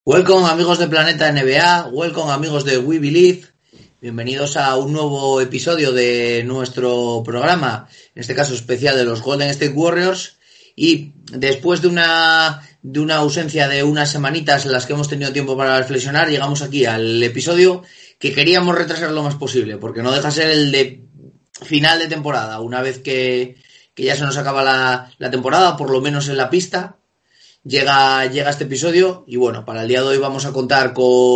Welcome amigos de Planeta NBA, welcome amigos de We Believe, bienvenidos a un nuevo episodio de nuestro programa, en este caso especial de los Golden State Warriors, y después de una ausencia de unas semanitas en las que hemos tenido tiempo para reflexionar, llegamos aquí al episodio que queríamos retrasar lo más posible, porque no deja ser el de final de temporada, una vez que ya se nos acaba la temporada, por lo menos en la pista. Llega este episodio y bueno, para el día de hoy vamos a contar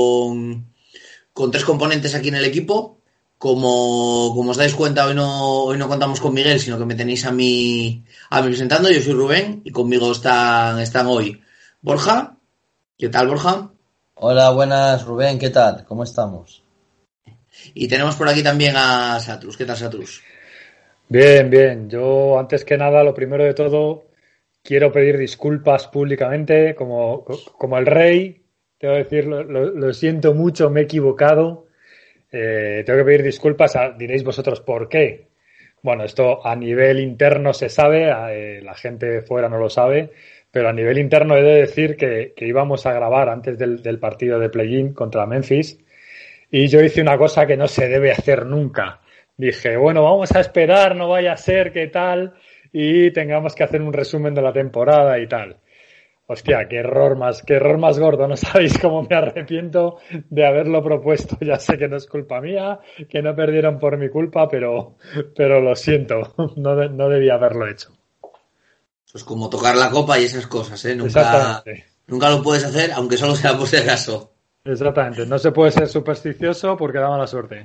con tres componentes aquí en el equipo. Como os dais cuenta, hoy no contamos con Miguel, sino que me tenéis a mí presentando. Yo soy Rubén y conmigo están hoy Borja. ¿Qué tal, Borja? Hola, buenas, Rubén, ¿qué tal? ¿Cómo estamos? Y tenemos por aquí también a Satrus. ¿Qué tal, Satrus? Bien, bien. Yo, antes que nada, lo primero de todo, quiero pedir disculpas públicamente, como el rey. Tengo que decir, lo siento mucho, me he equivocado. Tengo que pedir disculpas. Diréis vosotros por qué. Bueno, esto a nivel interno se sabe, la gente de fuera no lo sabe, pero a nivel interno he de decir que íbamos a grabar antes del partido de play-in contra Memphis y yo hice una cosa que no se debe hacer nunca. Dije, bueno, vamos a esperar, no vaya a ser que tal, y tengamos que hacer un resumen de la temporada y tal. Hostia, qué error más gordo. No sabéis cómo me arrepiento de haberlo propuesto. Ya sé que no es culpa mía, que no perdieron por mi culpa, pero lo siento. No debía haberlo hecho. Pues como tocar la copa y esas cosas, ¿eh? Exactamente. Nunca lo puedes hacer, aunque solo sea por si acaso. Exactamente. No se puede ser supersticioso porque da mala suerte.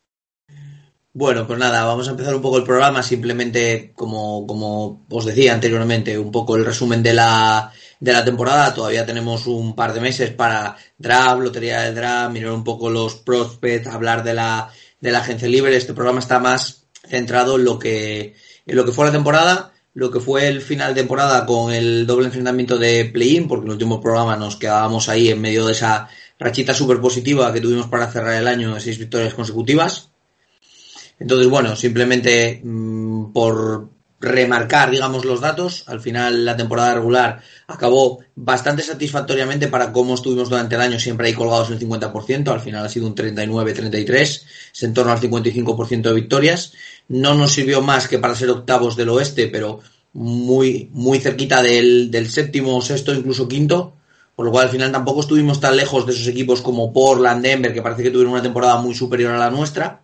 Bueno, pues nada, vamos a empezar un poco el programa, simplemente como os decía anteriormente, un poco el resumen de la temporada. Todavía tenemos un par de meses para draft, lotería de draft, mirar un poco los prospects, hablar de la agencia libre. Este programa está más centrado en lo que fue la temporada, lo que fue el final de temporada con el doble enfrentamiento de play-in, porque en el último programa nos quedábamos ahí en medio de esa rachita súper positiva que tuvimos para cerrar el año de 6 victorias consecutivas. Entonces, bueno, simplemente por remarcar, digamos, los datos, al final la temporada regular acabó bastante satisfactoriamente para cómo estuvimos durante el año, siempre ahí colgados en el 50%, al final ha sido un 39-33, es en torno al 55% de victorias. No nos sirvió más que para ser octavos del oeste, pero muy, muy cerquita del séptimo, sexto, incluso quinto, por lo cual al final tampoco estuvimos tan lejos de esos equipos como Portland, Denver, que parece que tuvieron una temporada muy superior a la nuestra.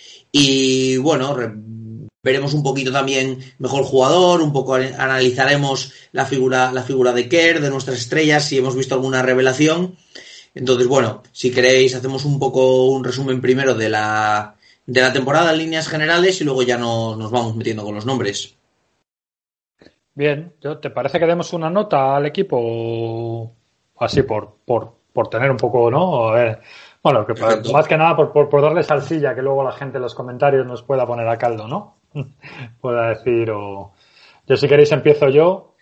Y bueno, veremos un poquito también mejor jugador, un poco analizaremos la figura de Kerr, de nuestras estrellas, si hemos visto alguna revelación. Entonces, bueno, si queréis hacemos un poco un resumen primero de la temporada en líneas generales y luego ya nos vamos metiendo con los nombres. Bien, ¿te parece que demos una nota al equipo? Así por tener un poco, ¿no? A ver, bueno, Perfecto. más que nada por darle salsilla, que luego la gente en los comentarios nos pueda poner a caldo, ¿no? Pueda decir, o yo si queréis empiezo yo.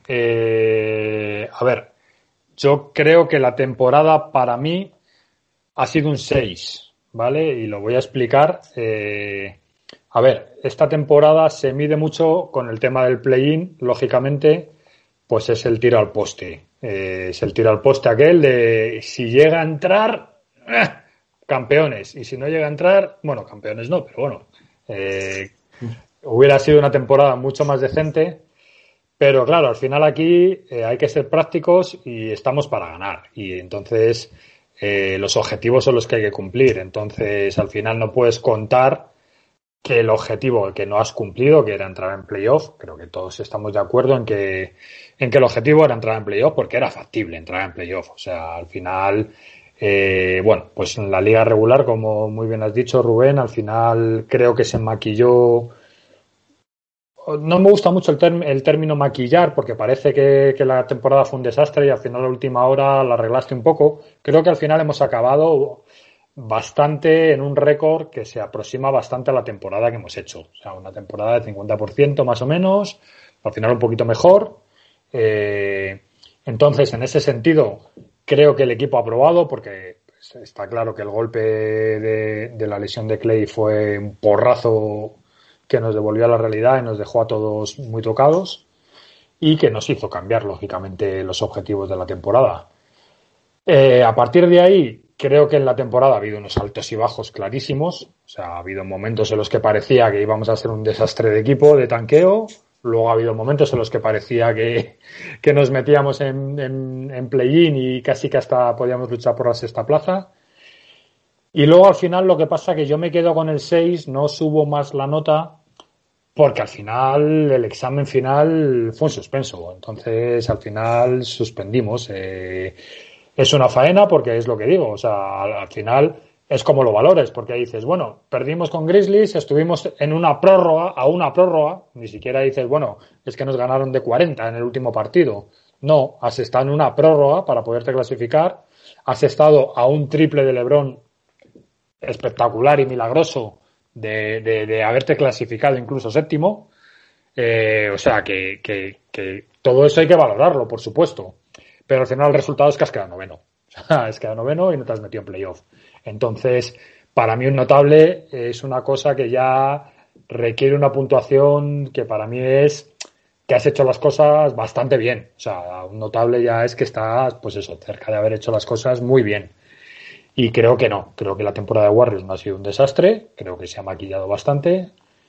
A ver, yo creo que la temporada para mí ha sido un 6, ¿vale? Y lo voy a explicar. A ver, esta temporada se mide mucho con el tema del play-in, lógicamente, pues es el tiro al poste. Es el tiro al poste aquel de si llega a entrar, campeones. Y si no llega a entrar, bueno, campeones no, pero bueno, hubiera sido una temporada mucho más decente. Pero claro, al final aquí hay que ser prácticos y estamos para ganar. Y entonces los objetivos son los que hay que cumplir. Entonces al final no puedes contar que el objetivo que no has cumplido, que era entrar en playoff, creo que todos estamos de acuerdo en que el objetivo era entrar en playoff porque era factible entrar en playoff. O sea, al final, bueno, pues en la liga regular, como muy bien has dicho, Rubén, al final creo que se maquilló. No me gusta mucho el término maquillar porque parece que la temporada fue un desastre y al final a la última hora la arreglaste un poco. Creo que al final hemos acabado bastante en un récord que se aproxima bastante a la temporada que hemos hecho. O sea, una temporada de 50% más o menos, al final un poquito mejor. Entonces, en ese sentido, creo que el equipo ha probado porque pues, está claro que el golpe de la lesión de Clay fue un porrazo que nos devolvió a la realidad y nos dejó a todos muy tocados y que nos hizo cambiar, lógicamente, los objetivos de la temporada. A partir de ahí, creo que en la temporada ha habido unos altos y bajos clarísimos. O sea, ha habido momentos en los que parecía que íbamos a ser un desastre de equipo, de tanqueo. Luego ha habido momentos en los que parecía que nos metíamos en play-in y casi que hasta podíamos luchar por la sexta plaza. Y luego al final lo que pasa es que yo me quedo con el 6, no subo más la nota, porque al final el examen final fue un suspenso. Entonces al final suspendimos. Es una faena porque es lo que digo. O sea, al final es como lo valores, porque dices, bueno, perdimos con Grizzlies, estuvimos en una prórroga, ni siquiera dices, bueno, es que nos ganaron de 40 en el último partido. No, has estado en una prórroga para poderte clasificar, has estado a un triple de LeBron espectacular y milagroso de haberte clasificado incluso séptimo. O sea, que todo eso hay que valorarlo, por supuesto. Pero al final el resultado es que has quedado noveno. O sea, has quedado noveno y no te has metido en playoff. Entonces, para mí un notable es una cosa que ya requiere una puntuación que para mí es que has hecho las cosas bastante bien. O sea, un notable ya es que estás, pues eso, cerca de haber hecho las cosas muy bien. Y creo que no. Creo que la temporada de Warriors no ha sido un desastre. Creo que se ha maquillado bastante.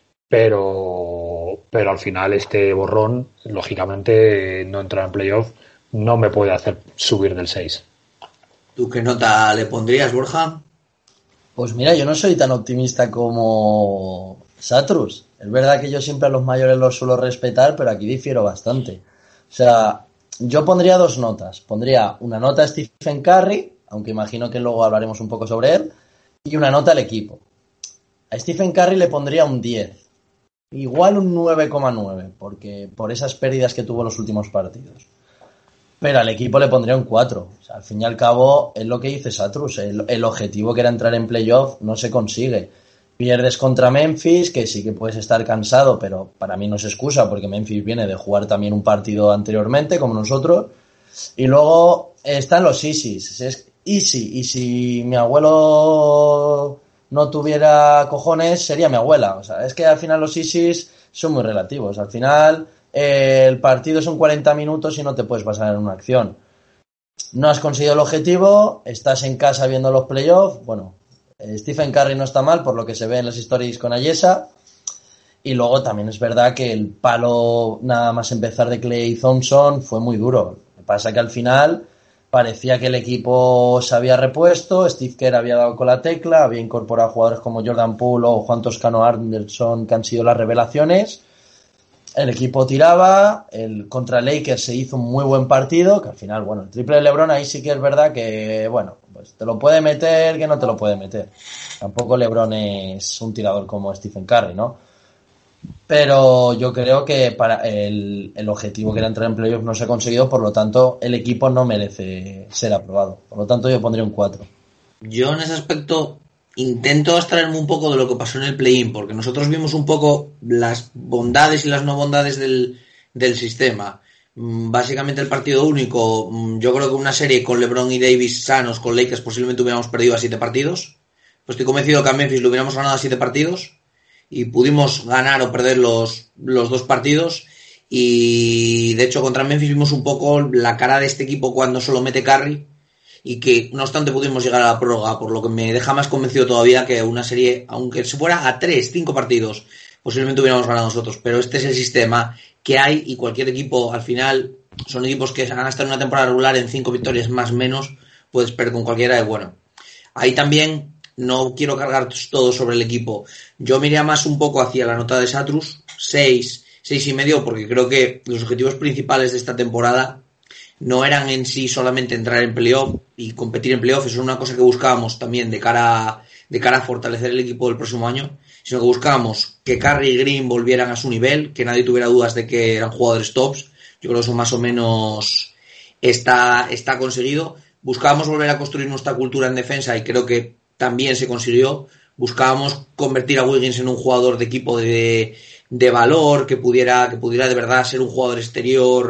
Pero al final este borrón, lógicamente, no entrar en playoff no me puede hacer subir del 6. ¿Tú qué nota le pondrías, Borja? Pues mira, yo no soy tan optimista como Satrus. Es verdad que yo siempre a los mayores los suelo respetar, pero aquí difiero bastante. O sea, yo pondría dos notas. Pondría una nota a Stephen Curry, aunque imagino que luego hablaremos un poco sobre él, y una nota al equipo. A Stephen Curry le pondría un 10. Igual un 9,9, porque por esas pérdidas que tuvo en los últimos partidos. Pero al equipo le pondría un 4. O sea, al fin y al cabo, es lo que dice Satrus. El objetivo que era entrar en playoff no se consigue. Pierdes contra Memphis, que sí que puedes estar cansado, pero para mí no es excusa, porque Memphis viene de jugar también un partido anteriormente, como nosotros. Y luego están los Isis. Es easy. Y si mi abuelo no tuviera cojones, sería mi abuela. O sea, es que al final los Isis son muy relativos. Al final el partido son 40 minutos y no te puedes pasar en una acción. No has conseguido el objetivo, estás en casa viendo los playoffs. Bueno, Stephen Curry no está mal por lo que se ve en las stories con Ayesa. Y luego también es verdad que el palo nada más empezar de Klay Thompson fue muy duro. Lo que pasa que al final parecía que el equipo se había repuesto, Steve Kerr había dado con la tecla, había incorporado jugadores como Jordan Poole o Juan Toscano Anderson, que han sido las revelaciones. El equipo tiraba, contra Lakers se hizo un muy buen partido, que al final, bueno, el triple de LeBron ahí sí que es verdad que, bueno, pues te lo puede meter, que no te lo puede meter. Tampoco LeBron es un tirador como Stephen Curry, ¿no? Pero yo creo que para el objetivo que era entrar en playoffs no se ha conseguido, por lo tanto el equipo no merece ser aprobado. Por lo tanto yo pondría un 4. Yo en ese aspecto intento abstraerme un poco de lo que pasó en el play-in, porque nosotros vimos un poco las bondades y las no bondades del sistema. Básicamente el partido único, yo creo que una serie con LeBron y Davis sanos con Lakers posiblemente hubiéramos perdido a 7 partidos. Pues estoy convencido que a Memphis lo hubiéramos ganado a 7 partidos y pudimos ganar o perder los 2 partidos. Y de hecho contra Memphis vimos un poco la cara de este equipo cuando solo mete Curry, y que no obstante pudimos llegar a la prórroga, por lo que me deja más convencido todavía que una serie, aunque se fuera a 3-5 partidos, posiblemente hubiéramos ganado nosotros. Pero este es el sistema que hay y cualquier equipo, al final, son equipos que van a estar en una temporada regular en 5 victorias más o menos, puedes perder con cualquiera. Y bueno, ahí también no quiero cargar todo sobre el equipo. Yo me iría más un poco hacia la nota de Satrus, 6,5, porque creo que los objetivos principales de esta temporada no eran en sí solamente entrar en playoff y competir en playoff. Eso es una cosa que buscábamos también de cara a fortalecer el equipo del próximo año, sino que buscábamos que Curry y Green volvieran a su nivel, que nadie tuviera dudas de que eran jugadores tops. Yo creo que eso más o menos está conseguido. Buscábamos volver a construir nuestra cultura en defensa y creo que también se consiguió. Buscábamos convertir a Wiggins en un jugador de equipo de valor, que pudiera de verdad ser un jugador exterior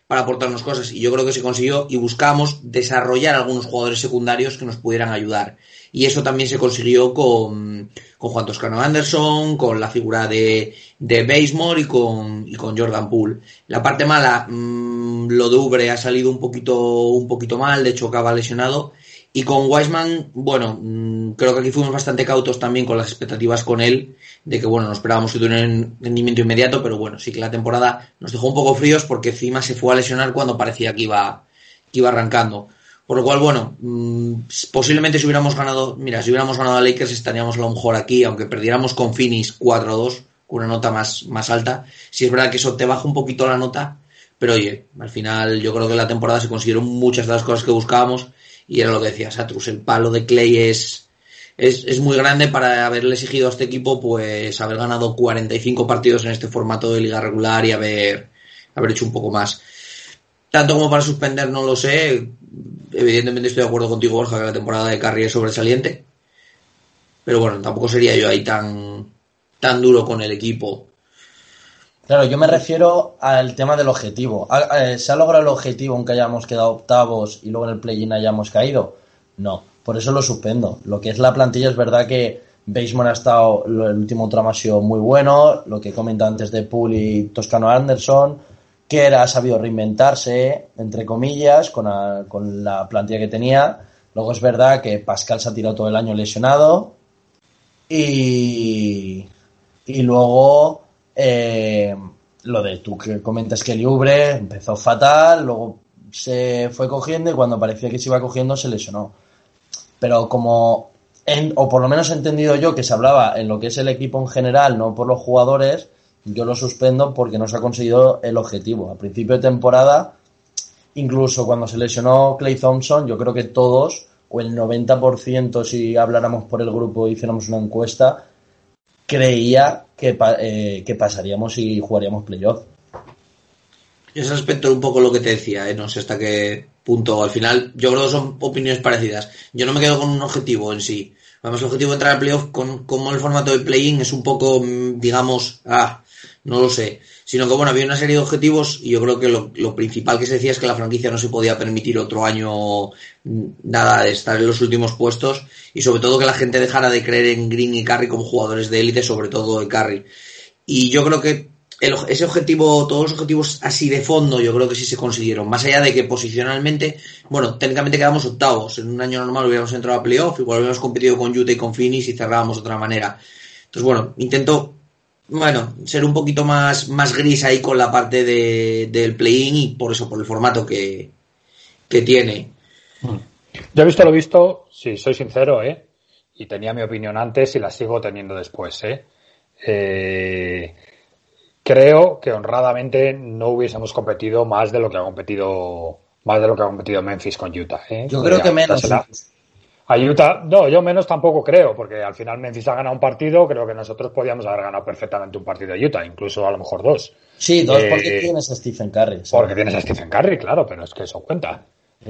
para aportarnos cosas, y yo creo que se consiguió, y buscábamos desarrollar algunos jugadores secundarios que nos pudieran ayudar, y eso también se consiguió con Juan Toscano Anderson, con la figura de Bazemore y con Jordan Poole. La parte mala, lo de Oubre ha salido un poquito mal, de hecho acaba lesionado, y con Wiseman, bueno, creo que aquí fuimos bastante cautos también con las expectativas con él, de que bueno, no esperábamos que tuviera un rendimiento inmediato, pero bueno, sí que la temporada nos dejó un poco fríos porque encima se fue a lesionar cuando parecía que iba arrancando. Por lo cual, bueno, posiblemente si hubiéramos ganado a Lakers estaríamos a lo mejor aquí, aunque perdiéramos con Phoenix 4-2, con una nota más alta. Sí es verdad que eso te baja un poquito la nota, pero oye, al final yo creo que en la temporada se consiguieron muchas de las cosas que buscábamos, y era lo que decía Satrus, el palo de Clay es muy grande para haberle exigido a este equipo pues haber ganado 45 partidos en este formato de liga regular y haber hecho un poco más. Tanto como para suspender no lo sé. Evidentemente estoy de acuerdo contigo, Borja, que la temporada de Curry es sobresaliente, pero bueno, tampoco sería yo ahí tan duro con el equipo. Claro, yo me refiero al tema del objetivo. ¿Se ha logrado el objetivo aunque hayamos quedado octavos y luego en el play-in hayamos caído? No, por eso lo suspendo. Lo que es la plantilla es verdad que Bazemore ha estado, el último tramo ha sido muy bueno, lo que he comentado antes de Poole y Toscano Anderson, que ha sabido reinventarse, entre comillas, con la plantilla que tenía. Luego es verdad que Pascal se ha tirado todo el año lesionado y luego lo de tú que comentas que el Oubre empezó fatal, luego se fue cogiendo y cuando parecía que se iba cogiendo se lesionó. Pero como, o por lo menos he entendido yo que se hablaba en lo que es el equipo en general, no por los jugadores, yo lo suspendo porque no se ha conseguido el objetivo. A principio de temporada, incluso cuando se lesionó Klay Thompson, yo creo que todos, o el 90% si habláramos por el grupo y hiciéramos una encuesta, creía que pasaríamos y jugaríamos playoff. Y ese aspecto es un poco lo que te decía, no sé hasta qué punto. Al final, yo creo que son opiniones parecidas. Yo no me quedo con un objetivo en sí. Además, el objetivo de entrar al playoff, como el formato del play-in, es un poco, digamos, no lo sé. Sino que, bueno, había una serie de objetivos y yo creo que lo principal que se decía es que la franquicia no se podía permitir otro año nada de estar en los últimos puestos, y sobre todo que la gente dejara de creer en Green y Curry como jugadores de élite, sobre todo de Curry. Y yo creo que ese objetivo, todos los objetivos así de fondo, yo creo que sí se consiguieron. Más allá de que posicionalmente, bueno, técnicamente quedamos octavos. En un año normal hubiéramos entrado a playoff, igual hubiéramos competido con Utah y con Phoenix y cerrábamos de otra manera. Entonces, bueno, intento ser un poquito más gris ahí con la parte del play-in, y por eso, por el formato que tiene. Yo he visto lo visto, si soy sincero, y tenía mi opinión antes y la sigo teniendo después, creo que honradamente no hubiésemos competido más de lo que ha competido Memphis con Utah. Yo creo que menos. A Utah, no, yo menos tampoco creo, porque al final Memphis ha ganado un partido, creo que nosotros podíamos haber ganado perfectamente un partido de Utah, incluso a lo mejor dos. Sí, dos porque tienes a Stephen Curry. ¿Sabes? Porque tienes a Stephen Curry, claro, pero es que eso cuenta.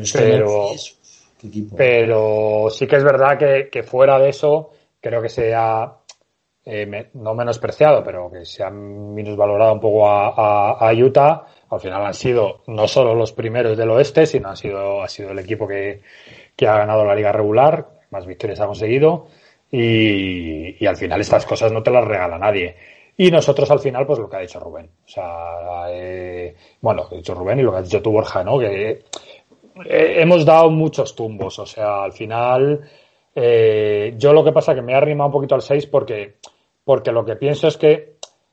Pero sí que es verdad que fuera de eso, creo que se ha no menospreciado, pero que se han minusvalorado un poco a Utah. Al final han sido no solo los primeros del oeste, sino ha sido el equipo que ha ganado la liga regular, más victorias ha conseguido, y al final estas cosas no te las regala nadie. Y nosotros al final, pues lo que ha dicho Rubén. O sea, lo que ha dicho Rubén y lo que has dicho tú, Borja, ¿no? Que hemos dado muchos tumbos. O sea, al final, yo lo que pasa es que me he arrimado un poquito al 6 porque lo que pienso es que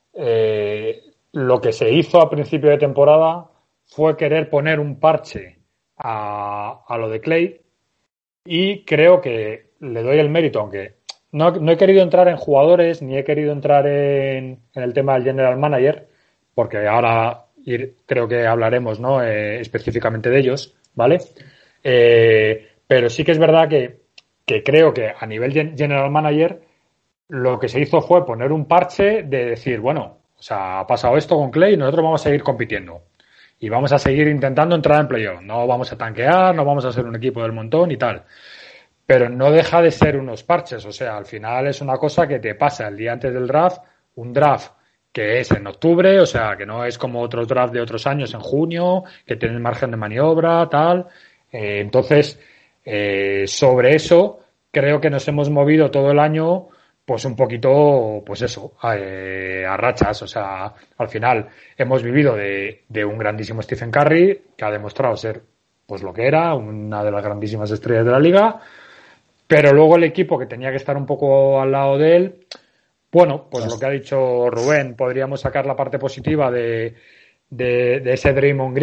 lo que se hizo a principio de temporada fue querer poner un parche a lo de Clay, y creo que le doy el mérito, aunque no he querido entrar en jugadores ni he querido entrar en el tema del general manager, porque ahora creo que hablaremos, ¿no? Específicamente de ellos, ¿vale? Pero sí que es verdad que creo que a nivel general manager lo que se hizo fue poner un parche de decir, bueno, o sea, ha pasado esto con Clay y nosotros vamos a seguir compitiendo y vamos a seguir intentando entrar en playoff. No vamos a tanquear, no vamos a ser un equipo del montón y tal. Pero no deja de ser unos parches. O sea, al final es una cosa que te pasa el día antes del draft, un draft que es en octubre, o sea, que no es como otros draft de otros años en junio, que tienen margen de maniobra, tal. Entonces, sobre eso, creo que nos hemos movido todo el año, pues un poquito, pues eso, a rachas. O sea, al final hemos vivido de un grandísimo Stephen Curry, que ha demostrado ser pues lo que era, una de las grandísimas estrellas de la liga, pero luego el equipo que tenía que estar un poco al lado de él, bueno, pues lo que ha dicho Rubén, podríamos sacar la parte positiva de ese Draymond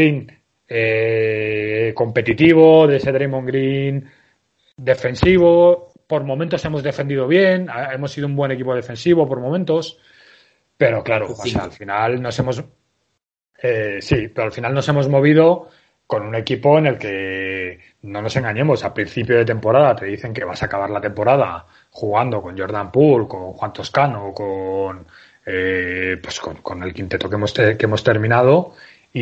Green competitivo, de ese Draymond Green defensivo. Por momentos hemos defendido bien, hemos sido un buen equipo defensivo por momentos, pero claro, o sea, al final nos hemos pero al final nos hemos movido con un equipo en el que, no nos engañemos, a principio de temporada te dicen que vas a acabar la temporada jugando con Jordan Poole, con Juan Toscano, pues con el quinteto que hemos terminado,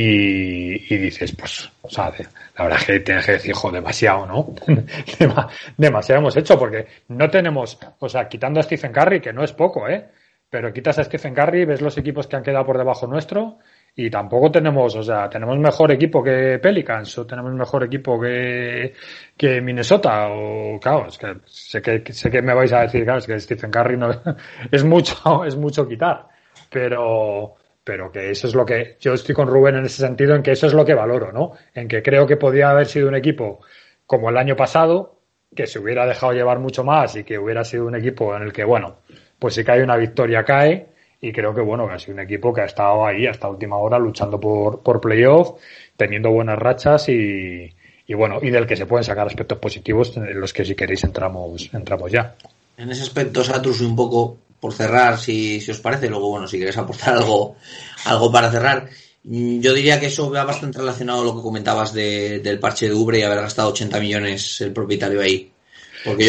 y dices, pues, o sea, la verdad es que tienes que decir, demasiado, ¿no? Demasiado hemos hecho, porque no tenemos, o sea, quitando a Stephen Curry, que no es poco, pero quitas a Stephen Curry, ves los equipos que han quedado por debajo nuestro, y tampoco tenemos, o sea, tenemos mejor equipo que Pelicans, o tenemos mejor equipo que Minnesota, o claro, es que sé que me vais a decir, claro, es que Stephen Curry no es mucho quitar, pero que eso es lo que yo estoy con Rubén en ese sentido, en que eso es lo que valoro, ¿no? En que creo que podía haber sido un equipo como el año pasado, que se hubiera dejado llevar mucho más y que hubiera sido un equipo en el que, bueno, pues si cae una victoria cae. Y creo que, bueno, que ha sido un equipo que ha estado ahí hasta última hora luchando por playoff, teniendo buenas rachas y bueno, y del que se pueden sacar aspectos positivos en los que si queréis entramos ya. En ese aspecto, Satrus, un poco por cerrar, si os parece, luego, bueno, si queréis aportar algo para cerrar, yo diría que eso va bastante relacionado a lo que comentabas del parche de Oubre y haber gastado 80 millones el propietario ahí. Porque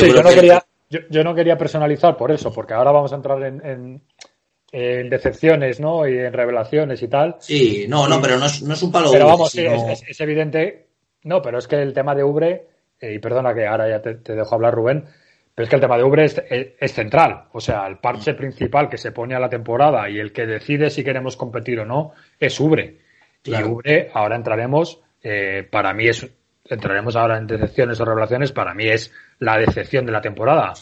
yo no quería personalizar por eso, porque ahora vamos a entrar en decepciones, ¿no? Y en revelaciones y tal. Sí, pero no es un palo. Pero vamos, sino... es evidente. No, pero es que el tema de Oubre, y perdona que ahora ya te dejo hablar, Rubén, pero es que el tema de Oubre es central. O sea, el parche principal que se pone a la temporada y el que decide si queremos competir o no es Oubre. Claro. Y Oubre, ahora entraremos, para mí entraremos ahora en decepciones o revelaciones, para mí es la decepción de la temporada.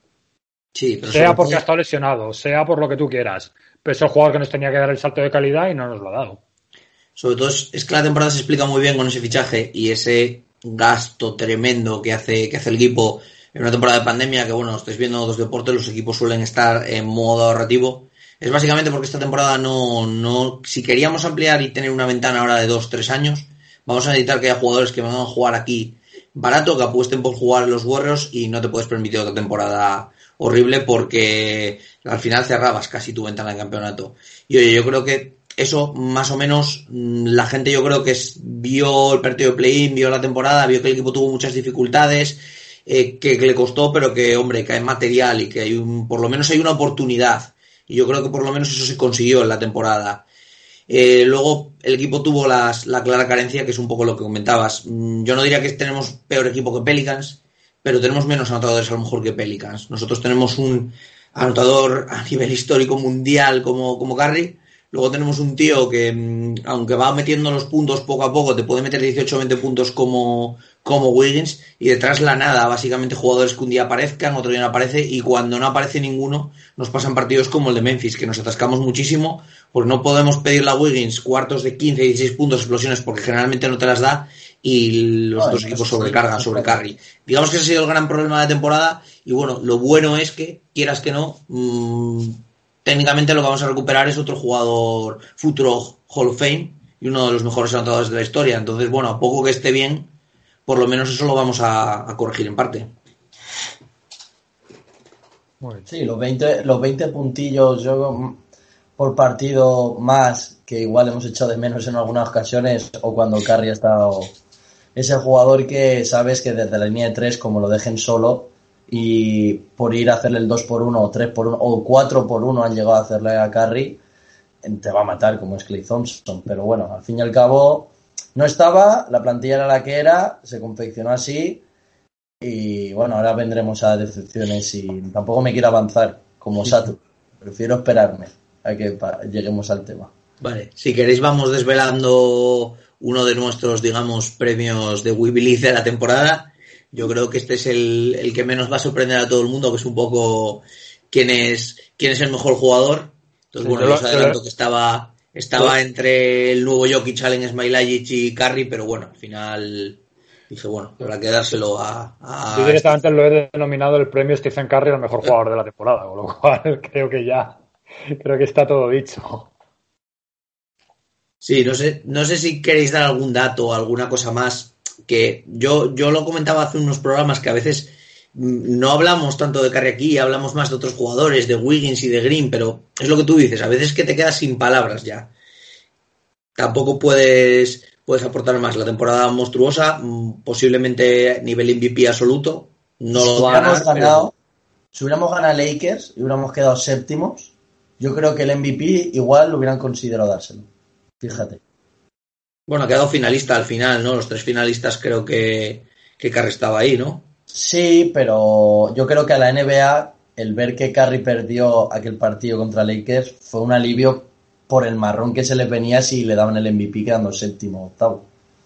Sí, pero sea porque ha estado lesionado, sea por lo que tú quieras, pero es el jugador que nos tenía que dar el salto de calidad y no nos lo ha dado. Sobre todo es que la temporada se explica muy bien con ese fichaje y ese gasto tremendo que hace el equipo en una temporada de pandemia, que bueno, estáis viendo dos deportes, los equipos suelen estar en modo ahorrativo. Es básicamente porque esta temporada no si queríamos ampliar y tener una ventana ahora de 2-3 años, vamos a necesitar que haya jugadores que vengan a jugar aquí barato, que apuesten por jugar en los Warriors y no te puedes permitir otra temporada horrible porque al final cerrabas casi tu ventana de campeonato. Y oye, yo creo que eso más o menos la gente yo creo que vio el partido de play-in, vio la temporada, vio que el equipo tuvo muchas dificultades, que le costó, pero que hombre, que hay material y que hay por lo menos hay una oportunidad. Y yo creo que por lo menos eso se consiguió en la temporada. Luego el equipo tuvo la clara carencia, que es un poco lo que comentabas. Yo no diría que tenemos peor equipo que Pelicans, pero tenemos menos anotadores a lo mejor que Pelicans. Nosotros tenemos un anotador a nivel histórico mundial como Curry. Luego tenemos un tío que, aunque va metiendo los puntos poco a poco, te puede meter 18 o 20 puntos como Wiggins, y detrás la nada, básicamente jugadores que un día aparezcan, otro día no aparece, y cuando no aparece ninguno, nos pasan partidos como el de Memphis, que nos atascamos muchísimo, porque no podemos pedirle a Wiggins cuartos de 15 y 16 puntos, explosiones, porque generalmente no te las da, y los dos equipos sobrecargan sobre Curry. Digamos que ese ha sido el gran problema de temporada, y bueno, lo bueno es que, quieras que no, técnicamente lo que vamos a recuperar es otro jugador futuro Hall of Fame y uno de los mejores anotadores de la historia. Entonces, bueno, a poco que esté bien, por lo menos eso lo vamos a corregir en parte. Sí, los 20 puntillos yo por partido más, que igual hemos echado de menos en algunas ocasiones, o cuando Curry ha estado... Es el jugador que sabes que desde la línea de 3, como lo dejen solo, y por ir a hacerle el 2x1 o 3x1 o 4x1 han llegado a hacerle a Curry, te va a matar como es Klay Thompson. Pero bueno, al fin y al cabo no estaba, la plantilla era la que era, se confeccionó así y bueno, ahora vendremos a decepciones y tampoco me quiero avanzar como Sato, prefiero esperarme lleguemos al tema. Vale, si queréis vamos desvelando uno de nuestros, digamos, premios de We Believe de la temporada. Yo creo que este es el que menos va a sorprender a todo el mundo, que es un poco quién es el mejor jugador. Entonces, bueno, yo os adelanto que estaba entre el nuevo Jokic, Allen Smailagic y Curry, pero bueno, al final dije, bueno, habrá que dárselo a Yo directamente lo he denominado el premio Stephen Curry al mejor jugador de la temporada, con lo cual creo que está todo dicho. Sí, no sé si queréis dar algún dato o alguna cosa más, que yo lo comentaba hace unos programas que a veces no hablamos tanto de Curry aquí, hablamos más de otros jugadores, de Wiggins y de Green, pero es lo que tú dices, a veces que te quedas sin palabras ya. Tampoco puedes aportar más. La temporada monstruosa, posiblemente nivel MVP absoluto, no lo va a ganar. Si hubiéramos ganado Lakers y hubiéramos quedado séptimos, yo creo que el MVP igual lo hubieran considerado dárselo. Fíjate. Bueno, ha quedado finalista al final, ¿no? Los 3 finalistas creo que Curry estaba ahí, ¿no? Sí, pero yo creo que a la NBA el ver que Curry perdió aquel partido contra Lakers fue un alivio por el marrón que se les venía si le daban el MVP quedando séptimo o octavo.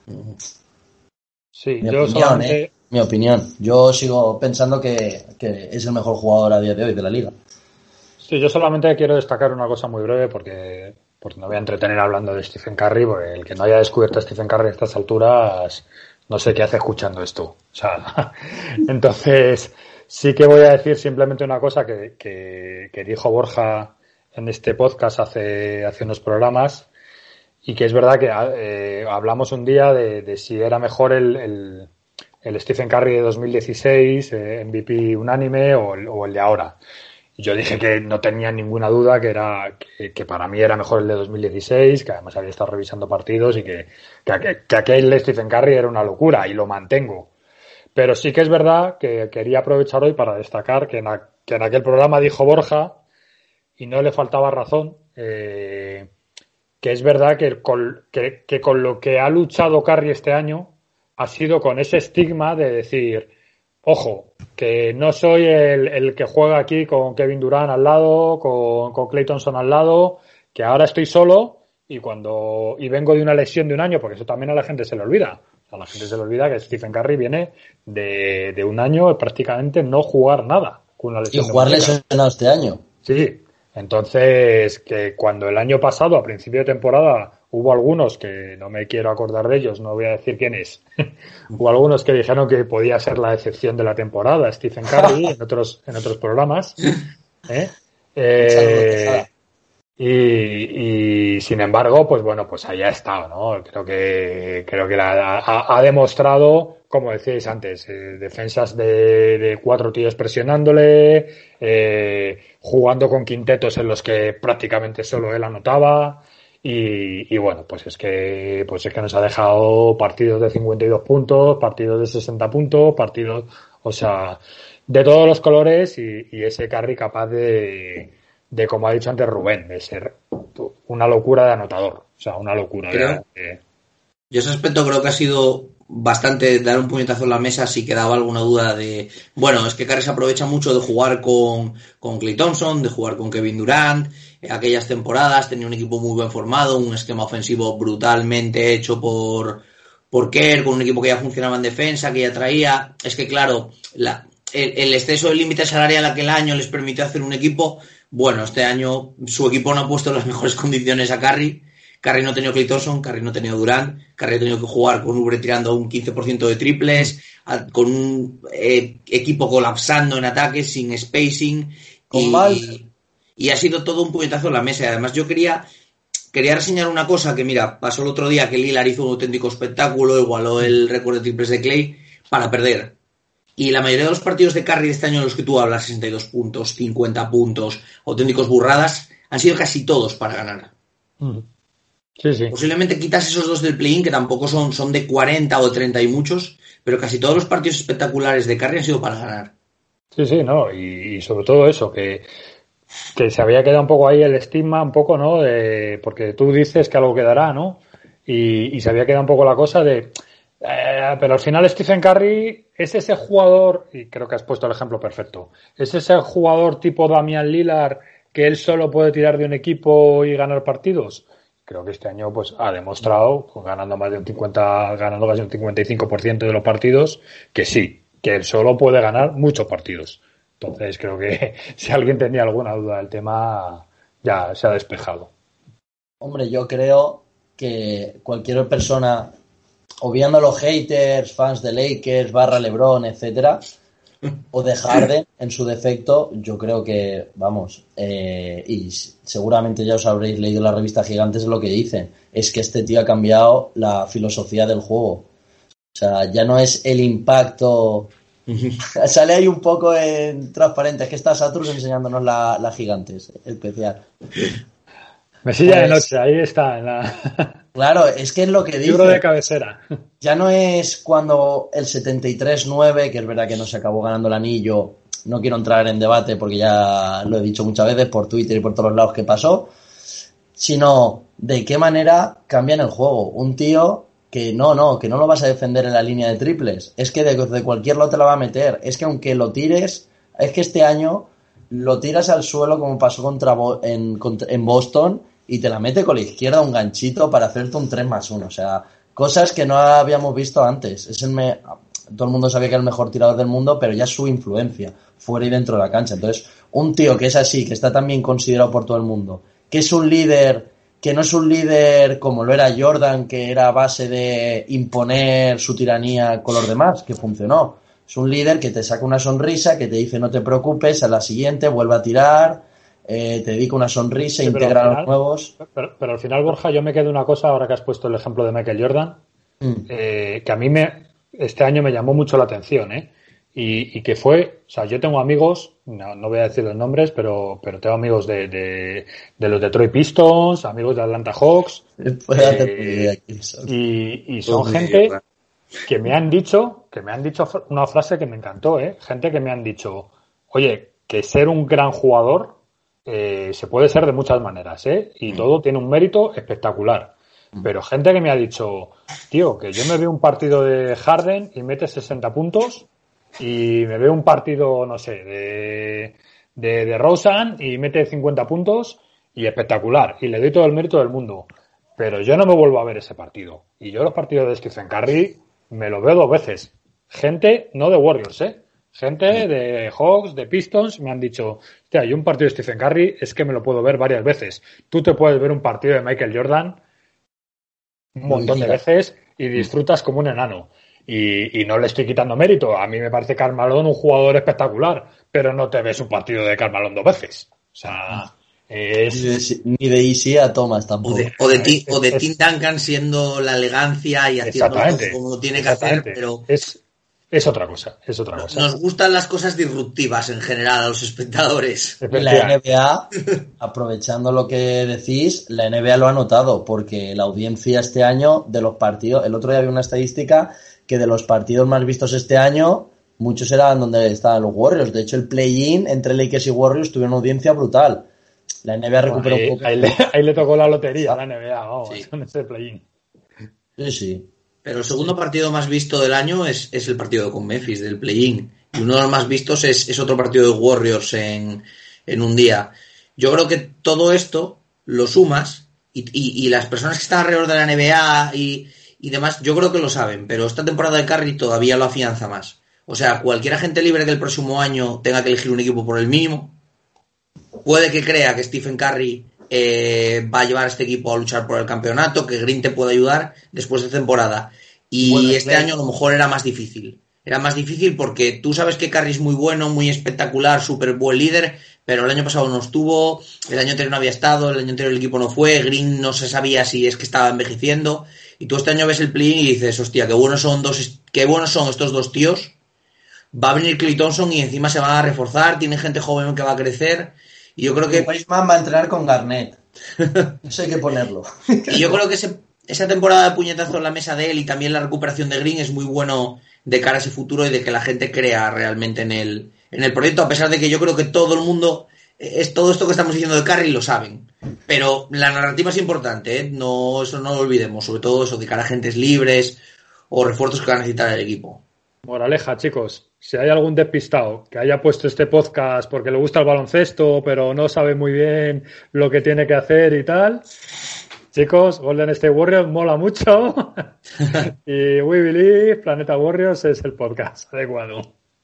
Sí, Mi opinión. Yo sigo pensando que es el mejor jugador a día de hoy de la liga. Sí, yo solamente quiero destacar una cosa muy breve porque no voy a entretener hablando de Stephen Curry, porque el que no haya descubierto a Stephen Curry a estas alturas no sé qué hace escuchando esto. O sea, entonces sí que voy a decir simplemente una cosa que dijo Borja en este podcast hace unos programas, y que es verdad que hablamos un día de si era mejor el Stephen Curry de 2016, MVP unánime, o el de ahora. Yo dije que no tenía ninguna duda que para mí era mejor el de 2016, que además había estado revisando partidos y que aquel Stephen Curry era una locura, y lo mantengo. Pero sí que es verdad que quería aprovechar hoy para destacar que en aquel programa dijo Borja, y no le faltaba razón, que es verdad que con lo que ha luchado Curry este año ha sido con ese estigma de decir, ojo, que no soy el que juega aquí con Kevin Durant al lado, con Klay Thompson al lado, que ahora estoy solo y vengo de una lesión de un año, porque eso también a la gente se le olvida. A la gente se le olvida que Stephen Curry viene de un año prácticamente no jugar nada con una lesión. Y jugar lesionado este año. Sí, entonces que cuando el año pasado, a principio de temporada, hubo algunos que no me quiero acordar de ellos, no voy a decir quién es. Hubo algunos que dijeron que podía ser la excepción de la temporada, Stephen Curry, en otros programas. Y sin embargo, pues bueno, pues ahí ha estado, ¿no? Creo que ha demostrado, como decíais antes, defensas de 4 tíos presionándole, jugando con quintetos en los que prácticamente solo él anotaba. Y bueno, pues es que nos ha dejado partidos de 52 puntos, partidos de 60 puntos, partidos, o sea, de todos los colores, y ese Curry capaz de, como ha dicho antes Rubén, de ser una locura de anotador. O sea, una locura. Yo ese aspecto creo que ha sido bastante dar un puñetazo en la mesa si quedaba alguna duda de... Bueno, es que Curry se aprovecha mucho de jugar con Klay Thompson, de jugar con Kevin Durant. Aquellas temporadas tenía un equipo muy bien formado, un esquema ofensivo brutalmente hecho por Kerr, con un equipo que ya funcionaba en defensa, que ya traía... Es que claro, el exceso del límite salarial aquel año les permitió hacer un equipo... Bueno, este año su equipo no ha puesto en las mejores condiciones a Curry. Curry no ha tenido Klay Thompson, Curry no ha tenido Durant, Curry ha tenido que jugar con Oubre tirando un 15% de triples, con un equipo colapsando en ataques, sin spacing, y ha sido todo un puñetazo en la mesa. Y además yo quería reseñar una cosa que, mira, pasó el otro día que Lillard hizo un auténtico espectáculo, igualó el récord de triples de Klay para perder. Y la mayoría de los partidos de Curry de este año en los que tú hablas, 62 puntos, 50 puntos, auténticos burradas, han sido casi todos para ganar. Sí, sí. Posiblemente quitas esos 2 del play-in, que tampoco son de 40 o 30 y muchos, pero casi todos los partidos espectaculares de Curry han sido para ganar. Sí, sí, no, y sobre todo eso, que se había quedado un poco ahí el estigma, un poco, ¿no? Porque tú dices que algo quedará, ¿no? Y se había quedado un poco la cosa de... pero al final Stephen Curry es ese jugador, y creo que has puesto el ejemplo perfecto, es ese jugador tipo Damian Lillard que él solo puede tirar de un equipo y ganar partidos? Creo que este año pues ha demostrado, pues, ganando casi un 55% de los partidos, que sí, que él solo puede ganar muchos partidos. Entonces creo que si alguien tenía alguna duda del tema, ya se ha despejado. Hombre, yo creo que cualquier persona, obviando a los haters, fans de Lakers, / LeBron, etcétera, o de Harden, en su defecto, yo creo que, vamos, y seguramente ya os habréis leído la revista Gigantes lo que dicen, es que este tío ha cambiado la filosofía del juego. O sea, ya no es el impacto... Sale ahí un poco en transparente, es que está Saturus enseñándonos la Gigantes, especial. Mesilla de noche, ahí está. En la... Claro, es que es lo que dice. Libro de cabecera. Ya no es cuando el 73-9, que es verdad que no se acabó ganando el anillo, no quiero entrar en debate porque ya lo he dicho muchas veces por Twitter y por todos los lados que pasó, sino de qué manera cambian el juego. Un tío que no lo vas a defender en la línea de triples, es que de cualquier lado te la va a meter, es que aunque lo tires, es que este año lo tiras al suelo como pasó en Boston y te la mete con la izquierda un ganchito para hacerte un 3+1, o sea, cosas que no habíamos visto antes. Todo el mundo sabía que era el mejor tirador del mundo, pero ya su influencia fuera y dentro de la cancha. Entonces, un tío que es así, que está tan bien considerado por todo el mundo, que es un líder, que no es un líder como lo era Jordan, que era a base de imponer su tiranía con los demás, que funcionó. Es un líder que te saca una sonrisa, que te dice no te preocupes, a la siguiente vuelve a tirar, te dedica una sonrisa, sí, integra a los nuevos. Pero al final, Borja, yo me quedo una cosa, ahora que has puesto el ejemplo de Michael Jordan, que a mí este año me llamó mucho la atención, y que fue, o sea, yo tengo amigos, no voy a decir los nombres, pero tengo amigos de los Detroit Pistons, amigos de Atlanta Hawks, y son gente que me han dicho una frase que me encantó, gente que me han dicho, oye, que ser un gran jugador se puede ser de muchas maneras, y todo tiene un mérito espectacular. Pero gente que me ha dicho, tío, que yo me veo un partido de Harden y mete 60 puntos y me veo un partido, no sé, de Rosen y mete 50 puntos y espectacular y le doy todo el mérito del mundo. Pero yo no me vuelvo a ver ese partido. Y yo los partidos de Stephen Curry me los veo 2 veces. Gente, no de Warriors, gente de Hawks, de Pistons, me han dicho, hostia, yo un partido de Stephen Curry es que me lo puedo ver varias veces. Tú te puedes ver un partido de Michael Jordan un montón de veces y disfrutas como un enano. Y no le estoy quitando mérito. A mí me parece Karl Malone un jugador espectacular, pero no te ves un partido de Karl Malone 2 veces. O sea, ni de Easy a Thomas tampoco. O de Tim Duncan siendo la elegancia y haciendo como tiene que hacer, pero... Es otra cosa, Nos gustan las cosas disruptivas en general a los espectadores. La NBA, aprovechando lo que decís, la NBA lo ha notado, porque la audiencia este año de los partidos, el otro día había una estadística que de los partidos más vistos este año, muchos eran donde estaban los Warriors. De hecho, el play-in entre Lakers y Warriors tuvo una audiencia brutal. La NBA recuperó un poco. Ahí le tocó la lotería a la NBA, vamos, sí. Con ese play-in. Sí. Pero el segundo partido más visto del año es el partido con Memphis, del play-in. Y uno de los más vistos es otro partido de Warriors en un día. Yo creo que todo esto lo sumas y las personas que están alrededor de la NBA y demás, yo creo que lo saben, pero esta temporada de Curry todavía lo afianza más. O sea, cualquier agente libre que el próximo año tenga que elegir un equipo por el mínimo, puede que crea que Stephen Curry va a llevar a este equipo a luchar por el campeonato, que Green te puede ayudar después de temporada. Y bueno, este año a lo mejor era más difícil. Era más difícil porque tú sabes que Curry es muy bueno, muy espectacular, súper buen líder, pero el año pasado no estuvo, el año anterior no había estado, el año anterior el equipo no fue, Green no se sabía si es que estaba envejeciendo, y tú este año ves el play-in y dices, hostia, qué buenos son estos 2 tíos, va a venir Klay Thompson y encima se van a reforzar, tiene gente joven que va a crecer, y yo creo que... Wiseman va a entrenar con Garnett, eso hay que ponerlo. Y yo creo que esa temporada de puñetazo en la mesa de él y también la recuperación de Green es muy bueno de cara a ese futuro y de que la gente crea realmente en el proyecto, a pesar de que yo creo que todo el mundo, todo esto que estamos diciendo de Curry lo saben, pero la narrativa es importante, no, eso no lo olvidemos, sobre todo eso de cara a agentes libres o refuerzos que va a necesitar el equipo. Moraleja, chicos, si hay algún despistado que haya puesto este podcast porque le gusta el baloncesto, pero no sabe muy bien lo que tiene que hacer y tal, chicos, Golden State Warriors mola mucho y We Believe, Planeta Warriors es el podcast adecuado.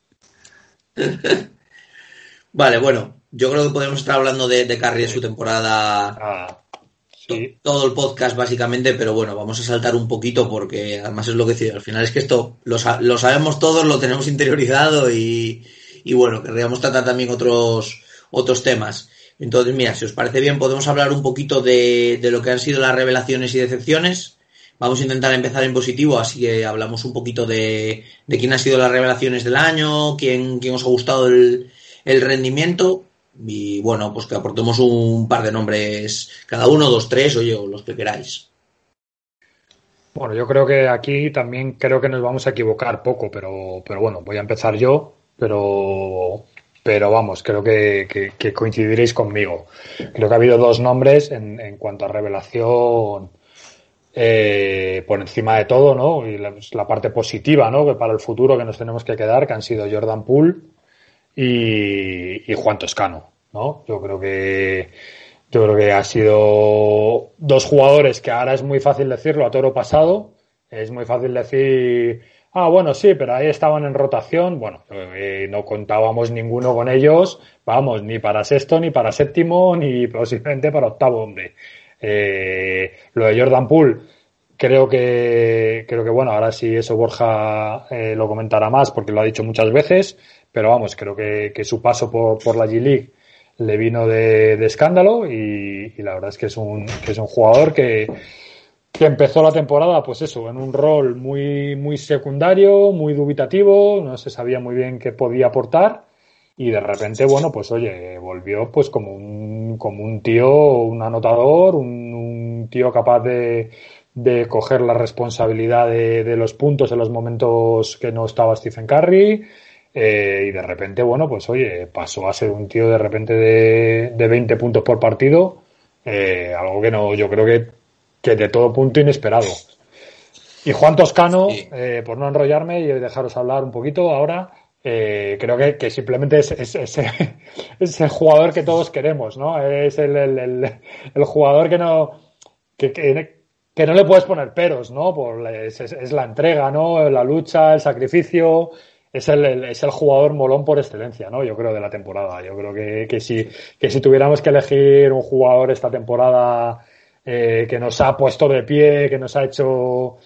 Vale, bueno, yo creo que podemos estar hablando de Curry en su temporada Sí. todo el podcast básicamente, pero bueno, vamos a saltar un poquito porque además es lo que decía, al final es que esto lo sabemos todos, lo tenemos interiorizado y bueno, querríamos tratar también otros temas. Entonces, mira, si os parece bien, podemos hablar un poquito de lo que han sido las revelaciones y decepciones. Vamos a intentar empezar en positivo, así que hablamos un poquito de quién ha sido las revelaciones del año, quién os ha gustado el rendimiento. Y bueno, pues que aportemos un par de nombres cada uno, 2, 3, oye, o los que queráis. Bueno, yo creo que aquí también creo que nos vamos a equivocar poco, pero bueno, voy a empezar yo, pero vamos, creo que coincidiréis conmigo. Creo que ha habido dos nombres en cuanto a revelación por encima de todo, ¿no? Y la parte positiva, ¿no? Que para el futuro que nos tenemos que quedar, que han sido Jordan Poole y Juan Toscano, ¿no? Yo creo que ha sido dos jugadores que ahora es muy fácil decirlo a toro pasado, es muy fácil decir, bueno, sí, pero ahí estaban en rotación, bueno, no contábamos ninguno con ellos, vamos, ni para sexto, ni para séptimo, ni posiblemente para octavo hombre. Lo de Jordan Poole, creo que bueno, ahora sí eso Borja lo comentará más porque lo ha dicho muchas veces, pero vamos, creo que su paso por la G-League le vino de escándalo y la verdad es que es un jugador que empezó la temporada, pues eso, en un rol muy secundario, muy dubitativo, no se sabía muy bien qué podía aportar y de repente, bueno, pues oye, volvió pues como un tío, un anotador, un tío capaz de coger la responsabilidad de los puntos en los momentos que no estaba Stephen Curry. Y de repente, bueno, pues oye, pasó a ser un tío de repente de 20 puntos por partido, algo que no, yo creo que de todo punto inesperado. Y Juan Toscano, Sí. Por no enrollarme y dejaros hablar un poquito ahora, creo que simplemente es el jugador que todos queremos, ¿no? Es el jugador que no le puedes poner peros, ¿no? Es la entrega, ¿no? La lucha, el sacrificio. Es el jugador molón por excelencia, ¿no? Yo creo de la temporada. Yo creo que si tuviéramos que elegir un jugador esta temporada que nos ha puesto de pie, que nos ha hecho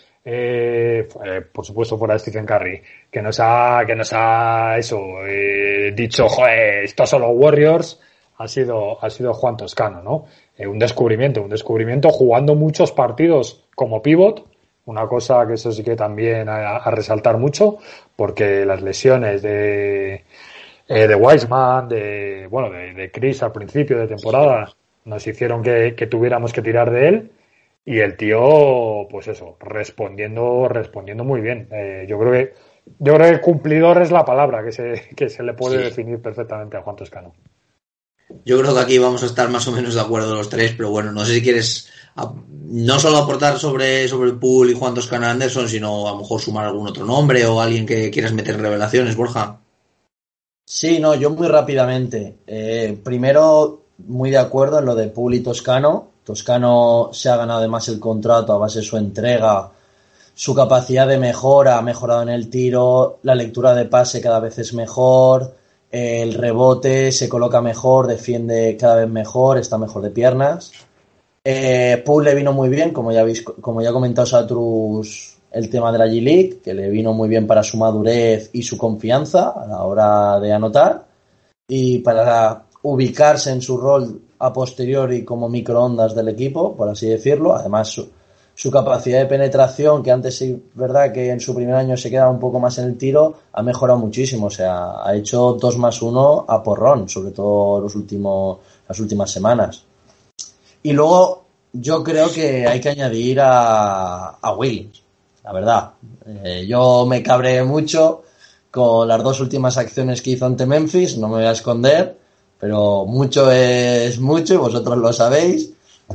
por supuesto fuera de Stephen Curry, que nos ha dicho, joder, estos son los Warriors, ha sido Juan Toscano, ¿no? Un descubrimiento jugando muchos partidos como pivot, una cosa que eso sí que también a resaltar mucho, porque las lesiones de Wiseman, de Chris al principio de temporada nos hicieron que tuviéramos que tirar de él y el tío, pues eso, respondiendo muy bien. Yo creo que cumplidor es la palabra que se le puede definir perfectamente a Juan Toscano. Yo creo que aquí vamos a estar más o menos de acuerdo los tres, pero bueno, no sé si quieres no solo aportar sobre Poole y Juan Toscano Anderson, sino a lo mejor sumar algún otro nombre o alguien que quieras meter en revelaciones, Borja. Sí, no, yo muy rápidamente. Primero, muy de acuerdo en lo de Poole y Toscano. Toscano se ha ganado además el contrato a base de su entrega, su capacidad de mejora, ha mejorado en el tiro, la lectura de pase cada vez es mejor, el rebote se coloca mejor, defiende cada vez mejor, está mejor de piernas. Poole le vino muy bien, como ya ha comentado Satrus, el tema de la G-League, que le vino muy bien para su madurez y su confianza a la hora de anotar y para ubicarse en su rol a posteriori como microondas del equipo, por así decirlo. Además, su capacidad de penetración, que antes sí, verdad que en su primer año se quedaba un poco más en el tiro, ha mejorado muchísimo. O sea, ha hecho 2+1 a porrón, sobre todo las últimas semanas. Y luego yo creo que hay que añadir a Williams, la verdad. Yo me cabreé mucho con las dos últimas acciones que hizo ante Memphis, no me voy a esconder, pero mucho es mucho y vosotros lo sabéis.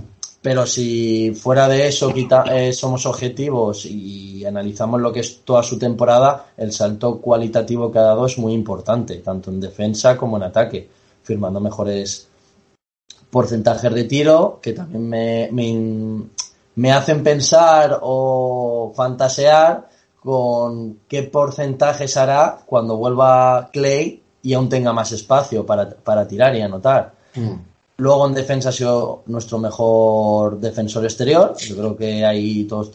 Pero si fuera de eso somos objetivos y analizamos lo que es toda su temporada, el salto cualitativo que ha dado es muy importante, tanto en defensa como en ataque, firmando mejores porcentajes de tiro, que también me hacen pensar o fantasear con qué porcentajes hará cuando vuelva Clay y aún tenga más espacio para tirar y anotar. Luego en defensa ha sido nuestro mejor defensor exterior. Yo creo que ahí todos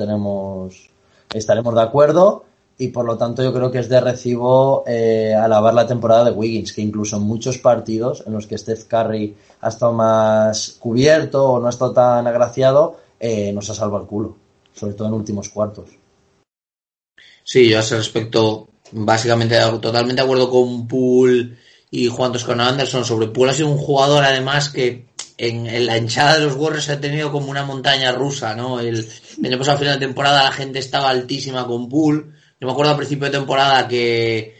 estaremos de acuerdo, y por lo tanto yo creo que es de recibo alabar la temporada de Wiggins, que incluso en muchos partidos en los que Steph Curry ha estado más cubierto o no ha estado tan agraciado, nos ha salvado el culo, sobre todo en últimos cuartos. Sí, yo a ese respecto básicamente totalmente de acuerdo con Poole y Juan Toscano Anderson. Sobre Poole, ha sido un jugador además que en la hinchada de los Warriors ha tenido como una montaña rusa, ¿no? El año pasado, a final de temporada, la gente estaba altísima con Poole. Yo me acuerdo al principio de temporada que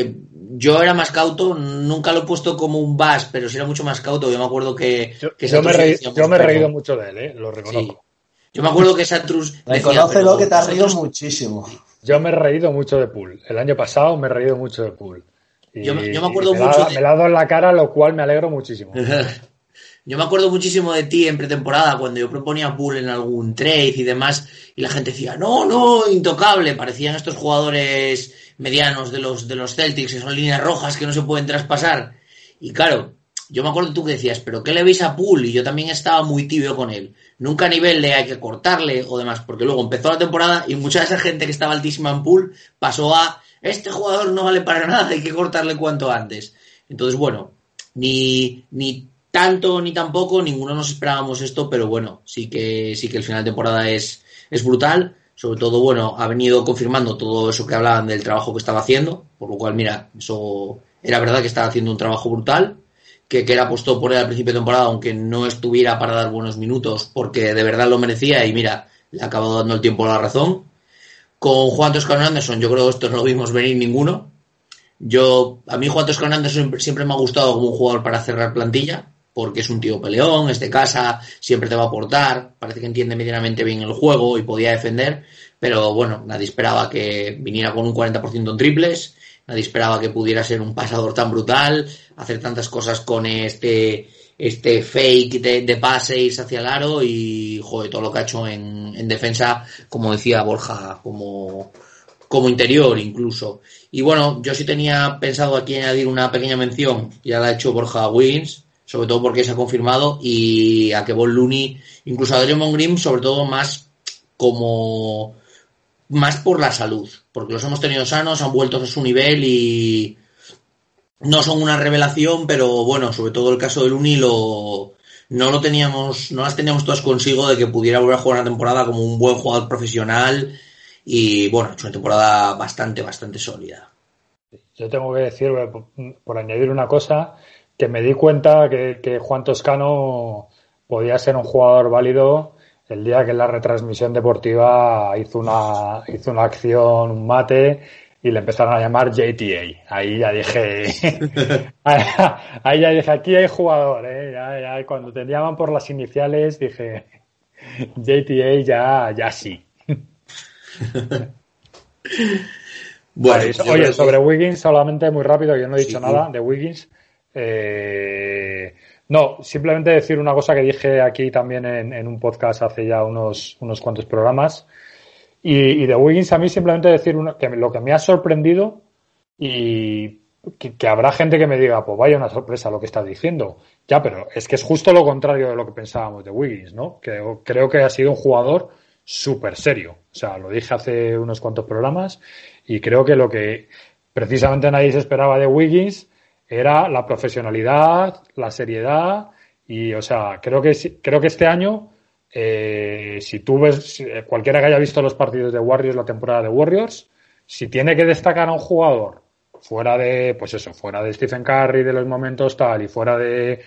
yo era más cauto, nunca lo he puesto como un bust, pero sí era mucho más cauto. Yo me acuerdo que yo me he reído mucho de él, lo reconozco. Sí. Yo me acuerdo que Satrus reconócelo, que te has reído muchísimo. Yo me he reído mucho de Poole. El año pasado me he reído mucho de Poole. Yo me acuerdo mucho me la ha dado en la cara, lo cual me alegro muchísimo. Yo me acuerdo muchísimo de ti en pretemporada, cuando yo proponía a Poole en algún trade y demás, y la gente decía, no, intocable. Parecían estos jugadores medianos de los Celtics, que son líneas rojas que no se pueden traspasar. Y claro, yo me acuerdo tú que decías, ¿pero qué le veis a Poole? Y yo también estaba muy tibio con él. Nunca a nivel de hay que cortarle o demás, porque luego empezó la temporada y mucha de esa gente que estaba altísima en Poole pasó a, este jugador no vale para nada, hay que cortarle cuanto antes. Entonces, bueno, ni tanto ni tampoco, ninguno nos esperábamos esto, pero bueno, sí que el final de temporada es brutal. Sobre todo, bueno, ha venido confirmando todo eso que hablaban del trabajo que estaba haciendo, por lo cual, mira, eso era verdad que estaba haciendo un trabajo brutal, que era apostó por él al principio de temporada, aunque no estuviera para dar buenos minutos, porque de verdad lo merecía, y mira, le ha acabado dando el tiempo la razón. Con Juan Toscano Anderson, yo creo que esto no lo vimos venir ninguno. A mí Juan Toscano Anderson siempre me ha gustado como un jugador para cerrar plantilla, porque es un tío peleón, es de casa, siempre te va a aportar, parece que entiende medianamente bien el juego y podía defender, pero bueno, nadie esperaba que viniera con un 40% en triples, nadie esperaba que pudiera ser un pasador tan brutal, hacer tantas cosas con este fake de pases hacia el aro y, joder, todo lo que ha hecho en defensa, como decía Borja, como interior incluso. Y bueno, yo sí tenía pensado aquí añadir una pequeña mención, ya la ha hecho Borja, Wiggins, sobre todo porque se ha confirmado, y a Kevon Looney, incluso a Draymond Green, sobre todo más por la salud, porque los hemos tenido sanos, han vuelto a su nivel y no son una revelación, pero bueno, sobre todo el caso de Looney no las teníamos todas consigo de que pudiera volver a jugar una temporada como un buen jugador profesional, y bueno, ha hecho una temporada bastante sólida. Yo tengo que decir, por añadir una cosa, que me di cuenta que Juan Toscano podía ser un jugador válido el día que en la retransmisión deportiva hizo una acción, un mate, y le empezaron a llamar JTA. Ahí ya dije, aquí hay jugador, ya, cuando te llaman por las iniciales dije, JTA ya sí. Bueno, oye, sobre Wiggins solamente muy rápido, yo no he dicho nada de Wiggins. No, simplemente decir una cosa que dije aquí también en un podcast hace ya unos cuantos programas. Y de Wiggins, a mí simplemente decir que lo que me ha sorprendido, y que habrá gente que me diga, pues vaya una sorpresa lo que estás diciendo. Ya, pero es que es justo lo contrario de lo que pensábamos de Wiggins, ¿no? Creo que ha sido un jugador súper serio. O sea, lo dije hace unos cuantos programas, y creo que lo que precisamente nadie se esperaba de Wiggins era la profesionalidad, la seriedad, y, o sea, creo que este año, si tú ves, cualquiera que haya visto los partidos de Warriors, la temporada de Warriors, si tiene que destacar a un jugador fuera de Stephen Curry, de los momentos tal, y fuera de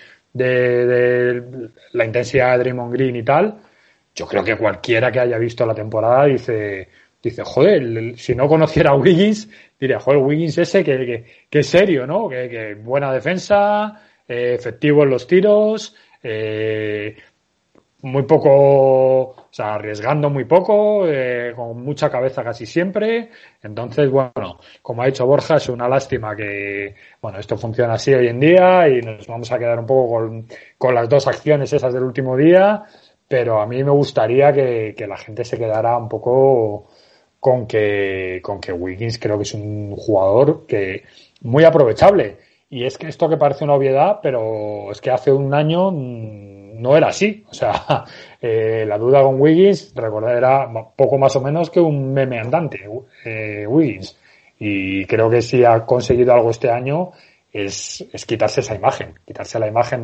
la intensidad de Draymond Green y tal, yo creo que cualquiera que haya visto la temporada dice, joder, si no conociera a Wiggins, diría, joder, Wiggins ese que serio, ¿no? Que buena defensa, efectivo en los tiros, muy poco, o sea, arriesgando muy poco, con mucha cabeza casi siempre. Entonces, bueno, como ha dicho Borja, es una lástima que, bueno, esto funciona así hoy en día y nos vamos a quedar un poco con las dos acciones esas del último día, pero a mí me gustaría que la gente se quedara un poco con que Wiggins creo que es un jugador que muy aprovechable. Y es que esto que parece una obviedad, pero es que hace un año no era así. O sea, la duda con Wiggins, recordad, era poco más o menos que un meme andante, Wiggins. Y creo que si ha conseguido algo este año es quitarse esa imagen, quitarse la imagen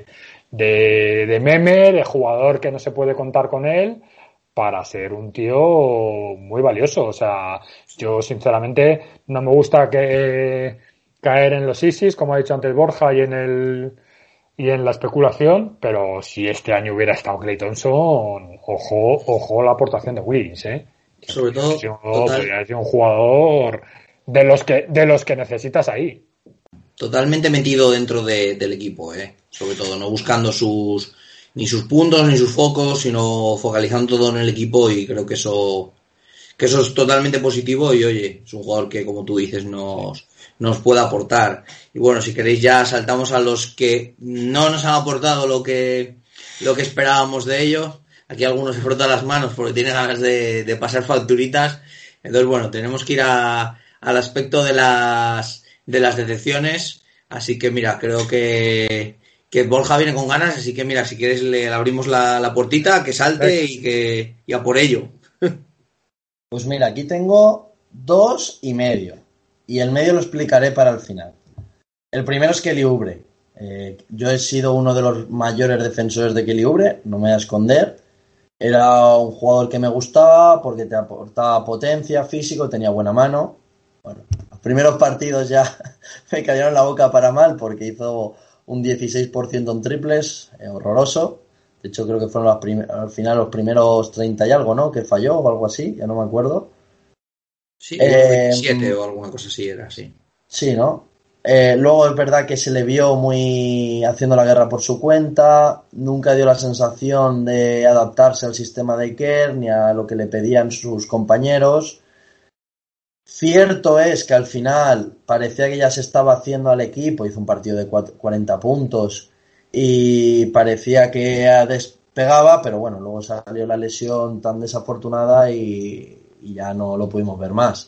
de meme, de jugador que no se puede contar con él, para ser un tío muy valioso. O sea, yo sinceramente no me gusta caer en los ISIS, como ha dicho antes Borja, y en la especulación, pero si este año hubiera estado Klay Thompson, ojo la aportación de Wiggins, que Sobre todo, podría haber sido un jugador de los que necesitas ahí. totalmente metido dentro del equipo, sobre todo, no buscando ni sus puntos ni sus focos, sino focalizando todo en el equipo, y creo que eso es totalmente positivo. Y oye, es un jugador que, como tú dices, nos puede aportar. Y bueno, si queréis ya saltamos a los que no nos han aportado lo que esperábamos de ellos. Aquí algunos se frotan las manos porque tienen ganas de pasar facturitas. Entonces, bueno, tenemos que ir al aspecto de las decepciones. Así que mira, creo que Borja viene con ganas, así que mira, si quieres le abrimos la puertita, que salte y a por ello. Pues mira, aquí tengo 2,5. Y el medio lo explicaré para el final. El primero es Kelly Oubre. Yo he sido uno de los mayores defensores de Kelly Oubre, no me voy a esconder. Era un jugador que me gustaba porque te aportaba potencia, físico, tenía buena mano. Bueno, los primeros partidos ya me cayeron la boca para mal porque hizo un 16% en triples, horroroso. De hecho, creo que fueron al final los primeros 30 y algo, ¿no? Que falló o algo así, ya no me acuerdo. Sí, 27 o alguna cosa así era, sí. Sí, ¿no? Luego es verdad que se le vio muy haciendo la guerra por su cuenta, nunca dio la sensación de adaptarse al sistema de Kerr ni a lo que le pedían sus compañeros. Cierto es que al final parecía que ya se estaba haciendo al equipo, hizo un partido de 40 puntos y parecía que despegaba, pero bueno, luego salió la lesión tan desafortunada y ya no lo pudimos ver más.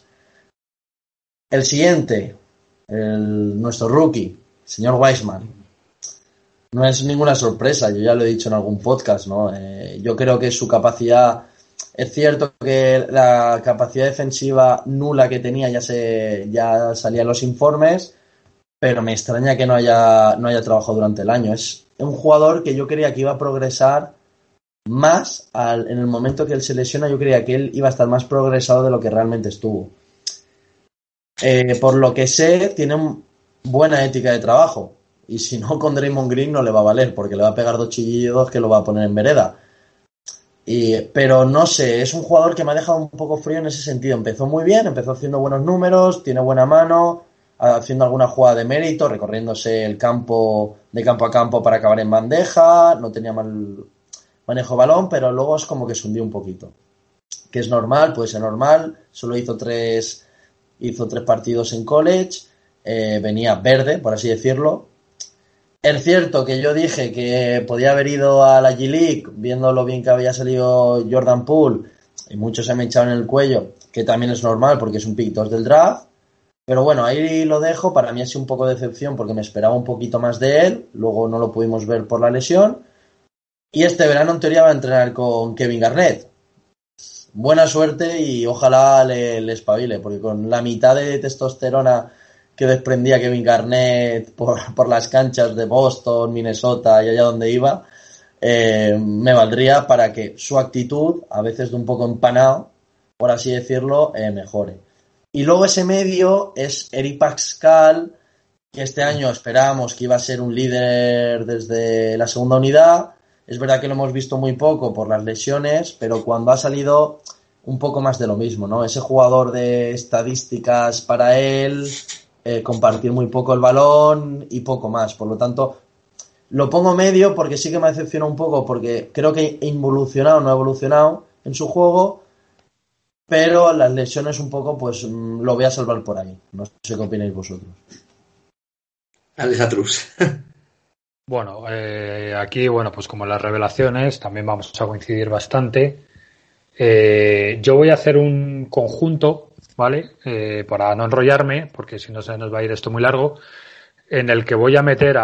El siguiente, nuestro rookie, señor Wiseman. No es ninguna sorpresa, yo ya lo he dicho en algún podcast, ¿no? Yo creo que su capacidad, es cierto que la capacidad defensiva nula que tenía ya salía en los informes, pero me extraña que no haya trabajado durante el año. Es un jugador que yo creía que iba a progresar más en el momento que él se lesiona. Yo creía que él iba a estar más progresado de lo que realmente estuvo. Por lo que sé, tiene buena ética de trabajo. Y si no, con Draymond Green no le va a valer, porque le va a pegar 2 chillillos que lo va a poner en vereda. Pero no sé, es un jugador que me ha dejado un poco frío en ese sentido. Empezó muy bien, empezó haciendo buenos números, tiene buena mano, haciendo alguna jugada de mérito, recorriéndose el campo de campo a campo para acabar en bandeja, no tenía mal manejo de balón, pero luego es como que se hundió un poquito. Que es normal, puede ser normal, solo hizo tres partidos en college, venía verde, por así decirlo. Es cierto que yo dije que podía haber ido a la G-League viendo lo bien que había salido Jordan Poole, y muchos se me echaron en el cuello, que también es normal porque es un pick 2 del draft. Pero bueno, ahí lo dejo. Para mí ha sido un poco de decepción porque me esperaba un poquito más de él, luego no lo pudimos ver por la lesión. Y este verano en teoría va a entrenar con Kevin Garnett. Buena suerte y ojalá le espabile, porque con la mitad de testosterona que desprendía Kevin Garnett por las canchas de Boston, Minnesota y allá donde iba, me valdría para que su actitud, a veces de un poco empanado, por así decirlo, mejore. Y luego ese medio es Eric Pascal, que este año esperábamos que iba a ser un líder desde la segunda unidad. Es verdad que lo hemos visto muy poco por las lesiones, pero cuando ha salido, un poco más de lo mismo, ¿no? Ese jugador de estadísticas para él, compartir muy poco el balón y poco más. Por lo tanto, Lo pongo medio porque sí que me decepciona un poco, porque creo que no ha evolucionado en su juego, pero las lesiones un poco, pues lo voy a salvar por ahí. No sé qué opináis vosotros. Alexatrus. Bueno, aquí, bueno, pues como en las revelaciones, también vamos a coincidir bastante. Yo voy a hacer un conjunto, ¿vale? Para no enrollarme, porque si no se nos va a ir esto muy largo, en el que voy a meter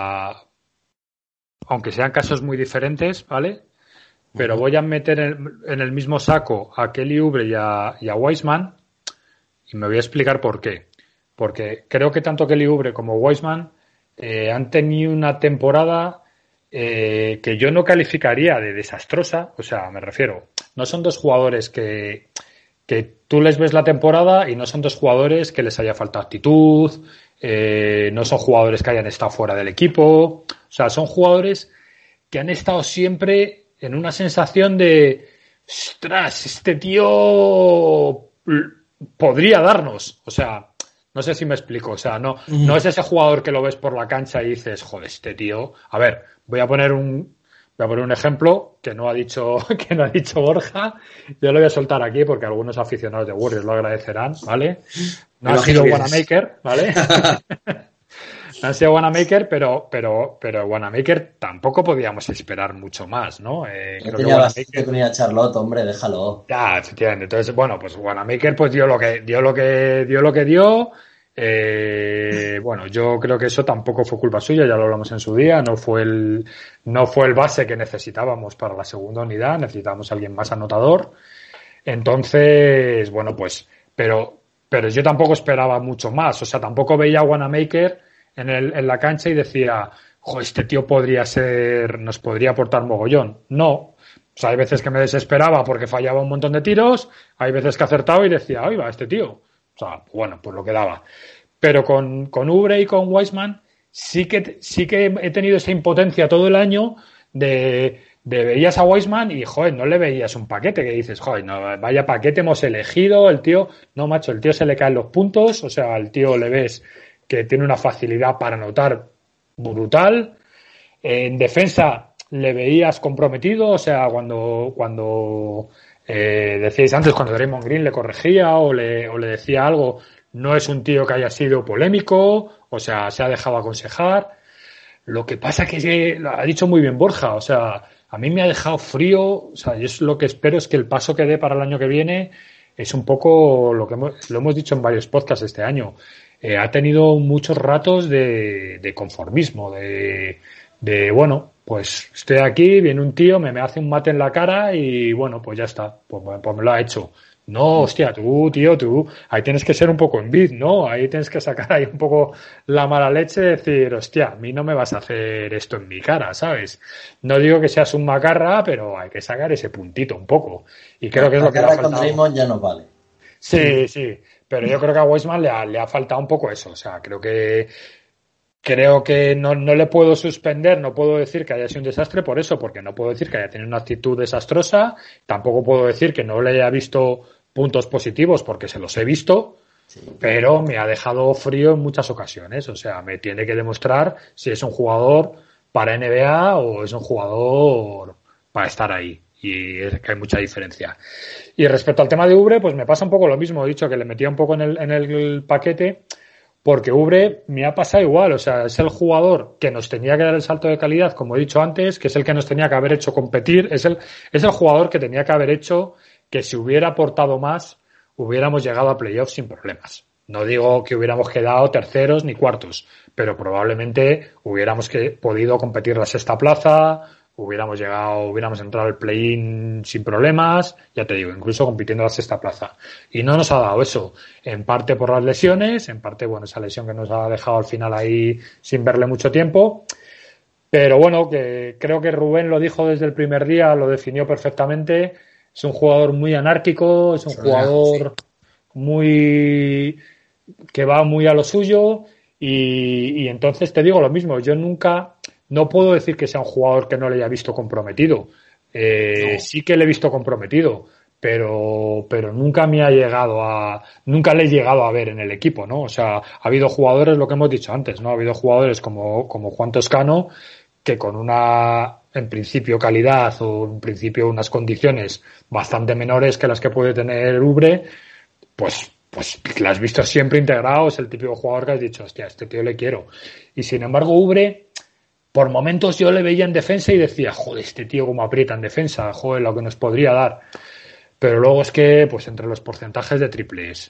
aunque sean casos muy diferentes, ¿vale? Pero voy a meter en el mismo saco a Kelly Oubre y a Wiseman, y me voy a explicar por qué. Porque creo que tanto Kelly Oubre como Wiseman han tenido una temporada que yo no calificaría de desastrosa. O sea, me refiero, no son dos jugadores que tú les ves la temporada y no son dos jugadores que les haya faltado actitud, no son jugadores que hayan estado fuera del equipo. O sea, son jugadores que han estado siempre en una sensación de ostras, este tío podría darnos. O sea, no sé si me explico. O sea, no es ese jugador que lo ves por la cancha y dices, joder, este tío. A ver, voy a poner un ejemplo que no ha dicho Borja. Yo lo voy a soltar aquí porque algunos aficionados de Warriors lo agradecerán, ¿vale? No ha sido Wanamaker, ¿vale? No ha sido Wanamaker, pero Wanamaker tampoco podíamos esperar mucho más, ¿no? Creo tenía bastante con ir a Charlotte, hombre, déjalo. Ya, efectivamente. Entonces, bueno, pues Wanamaker pues dio lo que dio. Bueno, yo creo que eso tampoco fue culpa suya, ya lo hablamos en su día, no fue el base que necesitábamos para la segunda unidad, necesitábamos a alguien más anotador. Entonces, bueno, pues, pero yo tampoco esperaba mucho más, o sea, tampoco veía a Wanamaker en la cancha y decía, jo, este tío nos podría aportar mogollón. No. O sea, hay veces que me desesperaba porque fallaba un montón de tiros, hay veces que acertaba y decía, ¡ay, va, este tío! O sea, bueno, pues lo que daba. Pero con Oubre y con Wiseman sí que he tenido esa impotencia todo el año de veías a Wiseman y, joder, no le veías un paquete que dices, joder, no, vaya paquete hemos elegido, el tío, no, macho, el tío se le caen los puntos, o sea, al tío le ves que tiene una facilidad para anotar brutal. En defensa le veías comprometido, o sea, cuando decíais antes, cuando Draymond Green le corregía o le decía algo, no es un tío que haya sido polémico, o sea, se ha dejado aconsejar. Lo que pasa que lo ha dicho muy bien Borja, o sea, a mí me ha dejado frío, o sea, yo lo que espero es que el paso que dé para el año que viene es un poco lo hemos dicho en varios podcasts este año. Ha tenido muchos ratos de conformismo, de bueno, pues estoy aquí, viene un tío, me hace un mate en la cara y bueno, pues ya está, pues me lo ha hecho. No, hostia, tú, ahí tienes que ser un poco Embiid, ¿no? Ahí tienes que sacar ahí un poco la mala leche y decir, hostia, a mí no me vas a hacer esto en mi cara, ¿sabes? No digo que seas un macarra, pero hay que sacar ese puntito un poco. Y creo que es lo que le ha faltado. Con Draymond ya no vale. Sí, pero yo creo que a Wiseman le ha faltado un poco eso, o sea, creo que no le puedo suspender, no puedo decir que haya sido un desastre por eso, porque no puedo decir que haya tenido una actitud desastrosa, tampoco puedo decir que no le haya visto puntos positivos porque se los he visto, sí, pero me ha dejado frío en muchas ocasiones, o sea, me tiene que demostrar si es un jugador para NBA o es un jugador para estar ahí. Y es que hay mucha diferencia. Y respecto al tema de Oubre, pues me pasa un poco lo mismo. He dicho que le metía un poco en el paquete, porque Oubre me ha pasado igual. O sea, es el jugador que nos tenía que dar el salto de calidad, como he dicho antes, que es el que nos tenía que haber hecho competir. Es el jugador que tenía que haber hecho que si hubiera aportado más, hubiéramos llegado a playoffs sin problemas. No digo que hubiéramos quedado terceros ni cuartos, pero probablemente hubiéramos podido competir la sexta plaza, hubiéramos entrado al play-in sin problemas, ya te digo, incluso compitiendo a la sexta plaza. Y no nos ha dado eso, en parte por las lesiones, en parte, bueno, esa lesión que nos ha dejado al final ahí sin verle mucho tiempo. Pero bueno, que creo que Rubén lo dijo desde el primer día, lo definió perfectamente. Es un jugador muy anárquico, es un jugador muy que va muy a lo suyo y entonces te digo lo mismo, yo no puedo decir que sea un jugador que no le haya visto comprometido. No. Sí que le he visto comprometido, pero nunca le he llegado a ver en el equipo, ¿no? O sea, ha habido jugadores, lo que hemos dicho antes, ¿no? Ha habido jugadores como Juan Toscano que con una, en principio, calidad o en principio unas condiciones bastante menores que las que puede tener Ubre, pues la has visto siempre integrado, es el típico jugador que has dicho, hostia, este tío le quiero. Y sin embargo, Ubre, por momentos yo le veía en defensa y decía, joder, este tío como aprieta en defensa, joder, lo que nos podría dar. Pero luego es que, pues entre los porcentajes de triples,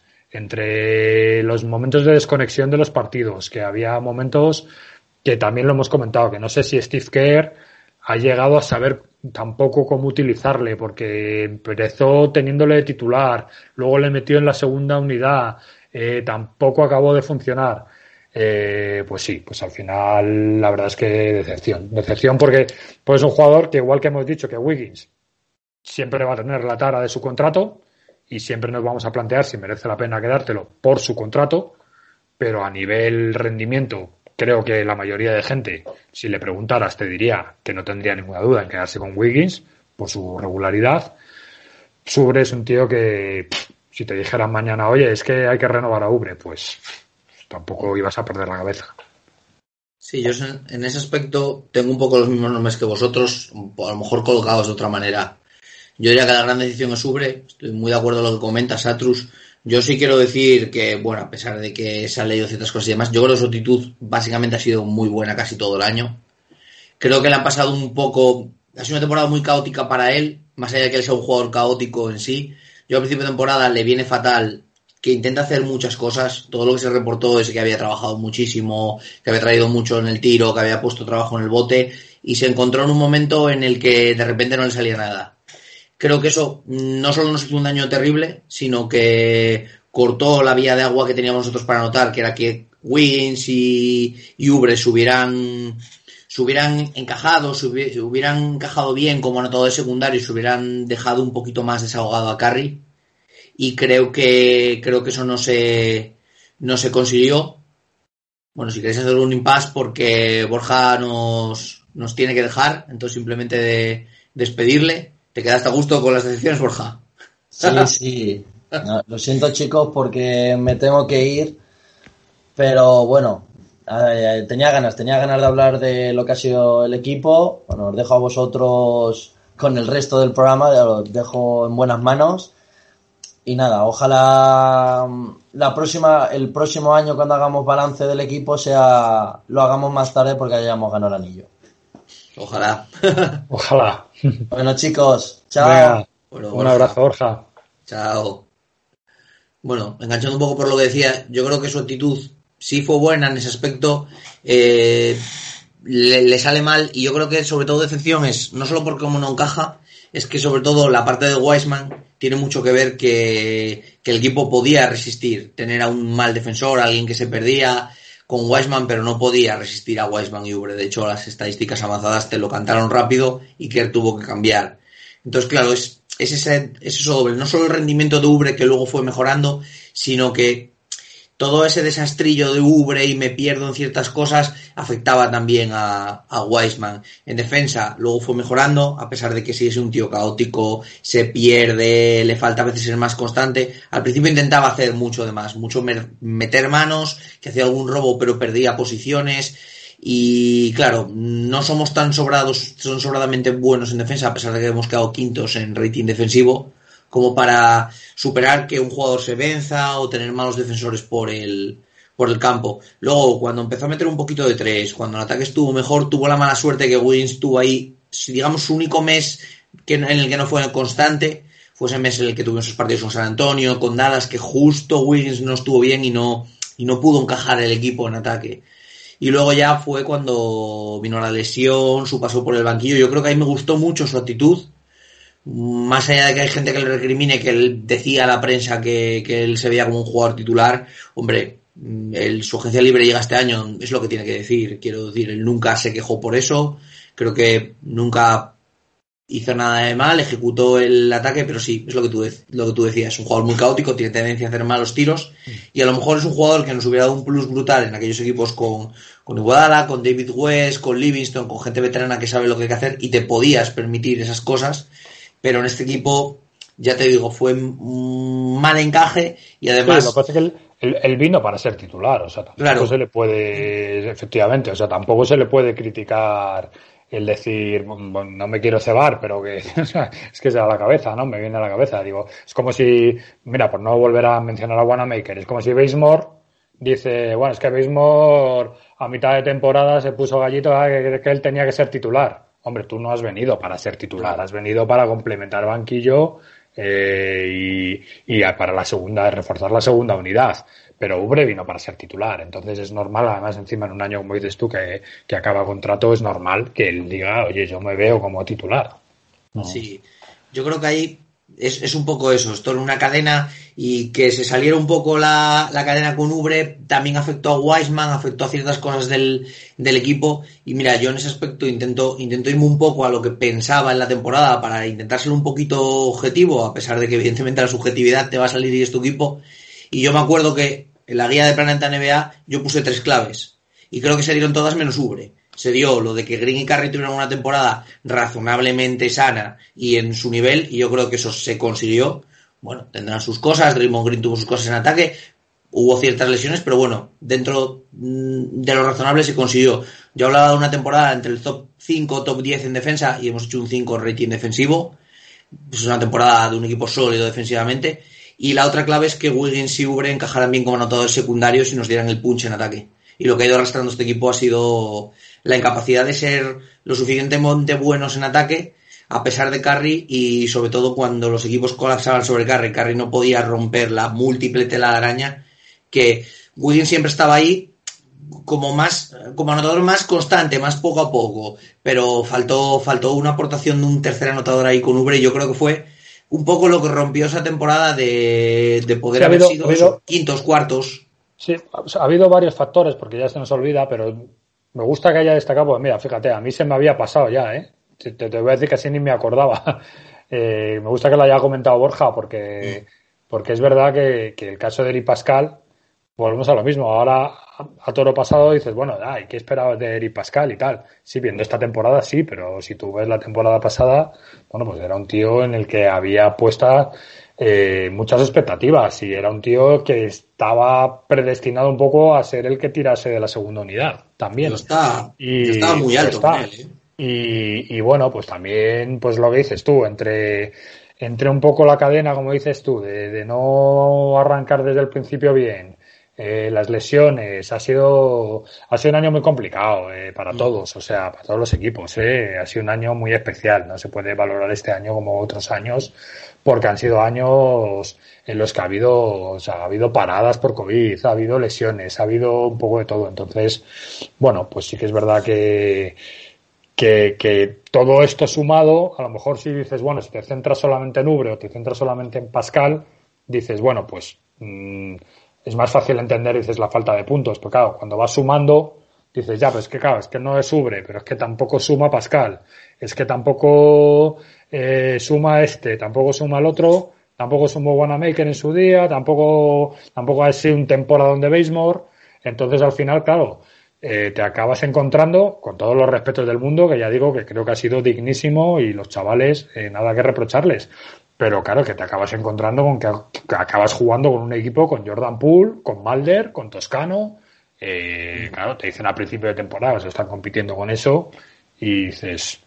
entre los momentos de desconexión de los partidos, que había momentos que también lo hemos comentado, que no sé si Steve Kerr ha llegado a saber tampoco cómo utilizarle, porque empezó teniéndole de titular, luego le metió en la segunda unidad, tampoco acabó de funcionar. Pues sí, pues al final la verdad es que decepción porque pues es un jugador que, igual que hemos dicho que Wiggins siempre va a tener la tara de su contrato y siempre nos vamos a plantear si merece la pena quedártelo por su contrato, pero a nivel rendimiento creo que la mayoría de gente, si le preguntaras, te diría que no tendría ninguna duda en quedarse con Wiggins por su regularidad. Ubre es un tío que, si te dijeran mañana, oye, es que hay que renovar a Ubre, pues tampoco ibas a perder la cabeza. Sí, yo en ese aspecto tengo un poco los mismos nombres que vosotros, a lo mejor colocados de otra manera. Yo diría que la gran decisión es Ubre, estoy muy de acuerdo con lo que comenta Satrus. Yo sí quiero decir que, bueno, a pesar de que se han leído ciertas cosas y demás, yo creo que su actitud básicamente ha sido muy buena casi todo el año. Creo que le han pasado un poco, ha sido una temporada muy caótica para él, más allá de que él sea un jugador caótico en sí. Yo al principio de temporada le viene fatal, que intenta hacer muchas cosas. Todo lo que se reportó es que había trabajado muchísimo, que había traído mucho en el tiro, que había puesto trabajo en el bote, y se encontró en un momento en el que de repente no le salía nada. Creo que eso no solo nos hizo un daño terrible, sino que cortó la vía de agua que teníamos nosotros para anotar, que era que Wiggins y Ubre se hubieran encajado, se hubieran encajado bien como anotador de secundario y se hubieran dejado un poquito más desahogado a Curry. Y creo que eso no se consiguió. Bueno, si queréis hacer un impasse porque Borja nos tiene que dejar, entonces simplemente despedirle. ¿Te quedaste a gusto con las decisiones, Borja? Sí. No, lo siento, chicos, porque me tengo que ir. Pero bueno, tenía ganas de hablar de lo que ha sido el equipo. Bueno, os dejo a vosotros con el resto del programa, os dejo en buenas manos. Y nada, ojalá el próximo año, cuando hagamos balance del equipo, lo hagamos más tarde porque hayamos ganado el anillo. Ojalá. Ojalá. Bueno, chicos, chao. Bueno, un abrazo, Borja. Chao. Bueno, enganchando un poco por lo que decía, yo creo que su actitud sí fue buena en ese aspecto. Le sale mal, y yo creo que sobre todo decepción es no solo porque como no encaja, es que sobre todo la parte de Wiseman tiene mucho que ver que el equipo podía resistir, tener a un mal defensor, a alguien que se perdía con Wiseman, pero no podía resistir a Wiseman y Ubre. De hecho, las estadísticas avanzadas te lo cantaron rápido y Kerr tuvo que cambiar. Entonces, claro, es eso doble. No solo el rendimiento de Ubre, que luego fue mejorando, sino que todo ese desastrillo de Ubre y me pierdo en ciertas cosas afectaba también a Wiseman. En defensa luego fue mejorando, a pesar de que sí es un tío caótico, se pierde, le falta a veces ser más constante. Al principio intentaba hacer mucho de más, mucho meter manos, que hacía algún robo pero perdía posiciones. Y claro, no somos tan son sobradamente buenos en defensa, a pesar de que hemos quedado quintos en rating defensivo, como para superar que un jugador se venza o tener malos defensores por el campo. Luego, cuando empezó a meter un poquito de tres, cuando el ataque estuvo mejor, tuvo la mala suerte que Wiggins tuvo ahí, digamos, su único mes en el que no fue constante, fue ese mes en el que tuvimos esos partidos con San Antonio, con Dallas, que justo Wiggins no estuvo bien y no pudo encajar el equipo en ataque. Y luego ya fue cuando vino la lesión, su paso por el banquillo. Yo creo que ahí me gustó mucho su actitud. Más allá de que hay gente que le recrimine, que él decía a la prensa que él se veía como un jugador titular, hombre, su agencia libre llega este año, es lo que tiene que decir. Quiero decir, él nunca se quejó por eso, creo que nunca hizo nada de mal, ejecutó el ataque, pero sí, es lo que tú decías, es un jugador muy caótico, tiene tendencia a hacer malos tiros, y a lo mejor es un jugador que nos hubiera dado un plus brutal en aquellos equipos con Iguodala, con David West, con Livingston, con gente veterana que sabe lo que hay que hacer, y te podías permitir esas cosas. Pero en este equipo, ya te digo, fue un mal encaje y además... Sí, lo que pasa es que Él vino para ser titular, o sea, tampoco se le puede, efectivamente, o sea, tampoco se le puede criticar el decir, bueno, no me quiero cebar, pero que es que se da a la cabeza, ¿no? Me viene a la cabeza. Digo, es como si, mira, por no volver a mencionar a Wanamaker, es como si Bazemore dice, bueno, es que Bazemore a mitad de temporada se puso gallito que él tenía que ser titular. Hombre, tú no has venido para ser titular, has venido para complementar banquillo y para la segunda, reforzar la segunda unidad. Pero Oubre vino para ser titular, entonces es normal, además encima en un año, como dices tú, que acaba contrato, es normal que él diga, oye, yo me veo como titular. ¿No? Sí, yo creo que ahí es un poco eso, esto en una cadena, y que se saliera un poco la cadena con Oubre también afectó a Wiseman, afectó a ciertas cosas del equipo, y mira, yo en ese aspecto intento irme un poco a lo que pensaba en la temporada para intentar ser un poquito objetivo, a pesar de que evidentemente la subjetividad te va a salir y es tu equipo. Y yo me acuerdo que en la guía de Planeta NBA yo puse 3 claves y creo que se dieron todas menos Oubre. Se dio lo de que Green y Curry tuvieron una temporada razonablemente sana y en su nivel, y yo creo que eso se consiguió. Bueno, tendrán sus cosas, Draymond Green tuvo sus cosas en ataque, hubo ciertas lesiones, pero bueno, dentro de lo razonable se consiguió. Yo hablaba de una temporada entre el top 5, top 10 en defensa y hemos hecho un 5 rating defensivo. Es una temporada de un equipo sólido defensivamente. Y la otra clave es que Wiggins y Oubre encajaran bien como anotadores secundarios y nos dieran el punch en ataque. Y lo que ha ido arrastrando este equipo ha sido la incapacidad de ser lo suficientemente buenos en ataque, a pesar de Curry, y sobre todo cuando los equipos colapsaban sobre Curry. Curry no podía romper la múltiple tela de araña, que Wiggins siempre estaba ahí como anotador más constante, más poco a poco, pero faltó una aportación de un tercer anotador ahí con Oubre, y yo creo que fue un poco lo que rompió esa temporada de poder haber sido esos quintos, cuartos. Sí, ha habido varios factores, porque ya se nos olvida, pero me gusta que haya destacado, pues mira, fíjate, a mí se me había pasado ya, te voy a decir que así ni me acordaba. Me gusta que lo haya comentado Borja, porque es verdad que el caso de Eric Pascal, volvemos a lo mismo. Ahora, a toro pasado, dices, bueno, ¿qué esperabas de Eric Pascal y tal? Sí, viendo esta temporada sí, pero si tú ves la temporada pasada, bueno, pues era un tío en el que había puestas muchas expectativas, y era un tío que estaba predestinado un poco a ser el que tirase de la segunda unidad también. Yo estaba muy alto con él, Y bueno, pues también, pues lo que dices tú, entre un poco la cadena, como dices tú, de no arrancar desde el principio bien, las lesiones, ha sido un año muy complicado para todos, o sea, para todos los equipos, ha sido un año muy especial. No se puede valorar este año como otros años, porque han sido años en los que ha habido paradas por COVID, ha habido lesiones, ha habido un poco de todo. Entonces, bueno, pues sí que es verdad que todo esto sumado, a lo mejor si dices, bueno, si te centras solamente en Oubre o te centras solamente en Pascal, dices, bueno, pues es más fácil entender, dices, la falta de puntos, porque claro, cuando vas sumando, dices, ya, pero es que claro, es que no es Oubre, pero es que tampoco suma Pascal, es que tampoco suma tampoco suma el otro, tampoco sumó Wanamaker en su día, tampoco ha sido un temporadón de Bazemore. Entonces al final, claro, te acabas encontrando, con todos los respetos del mundo, que ya digo que creo que ha sido dignísimo, y los chavales, nada que reprocharles, pero claro, que te acabas encontrando con que acabas jugando con un equipo con Jordan Poole, con Mulder, con Toscano, claro, te dicen a principio de temporada se están compitiendo con eso, y dices,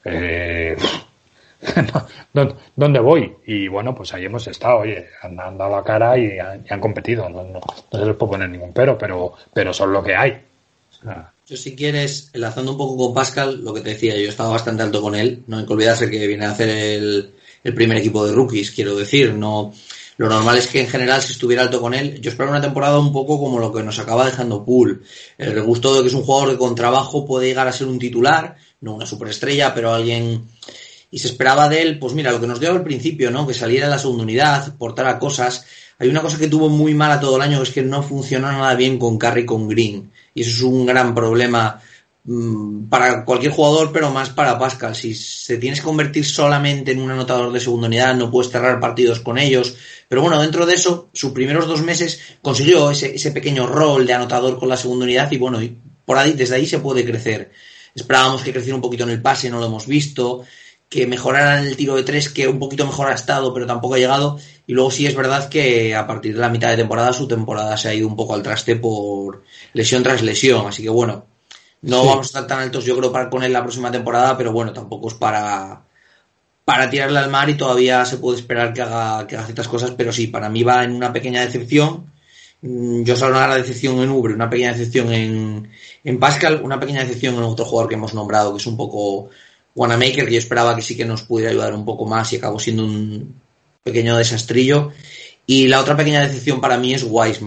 ¿dónde voy? Y bueno, pues ahí hemos estado, oye, han dado la cara y han competido, no se les puede poner ningún pero son lo que hay. Yo, si quieres, enlazando un poco con Pascal, lo que te decía, yo estaba bastante alto con él. No hay que olvidarse que viene a hacer el primer equipo de rookies, quiero decir. No, lo normal es que en general, si estuviera alto con él, yo espero una temporada un poco como lo que nos acaba dejando Poole. El regusto de que es un jugador que con trabajo puede llegar a ser un titular, no una superestrella, pero alguien. Y se esperaba de él, pues mira, lo que nos dio al principio, ¿no? Que saliera en la segunda unidad, aportara cosas. Hay una cosa que tuvo muy mala todo el año, que es que no funcionó nada bien con Curry y con Green. Y eso es un gran problema para cualquier jugador, pero más para Pascal. Si se tienes que convertir solamente en un anotador de segunda unidad, no puedes cerrar partidos con ellos. Pero bueno, dentro de eso, sus primeros 2 meses consiguió ese pequeño rol de anotador con la segunda unidad, y bueno, y por ahí, desde ahí se puede crecer. Esperábamos que creciera un poquito en el pase, no lo hemos visto. que mejorara en el tiro de tres, que un poquito mejor ha estado, pero tampoco ha llegado. Y luego sí es verdad que a partir de la mitad de temporada, su temporada se ha ido un poco al traste por lesión tras lesión. Así que bueno, no vamos a estar tan altos yo creo con él la próxima temporada, pero bueno, tampoco es para tirarle al mar y todavía se puede esperar que haga ciertas cosas, pero sí, para mí va en una pequeña decepción. Yo salgo a la decepción en Ubre, una pequeña decepción en Pascal, una pequeña decepción en otro jugador que hemos nombrado, que es un poco Wanamaker, que yo esperaba que sí que nos pudiera ayudar un poco más y acabó siendo un pequeño desastrillo. Y la otra pequeña decepción para mí es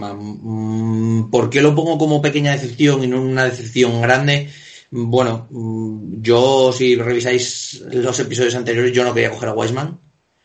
Wiseman. ¿Por qué lo pongo como pequeña decepción y no una decepción grande? Bueno, yo si revisáis los episodios anteriores, yo no quería coger a Wiseman.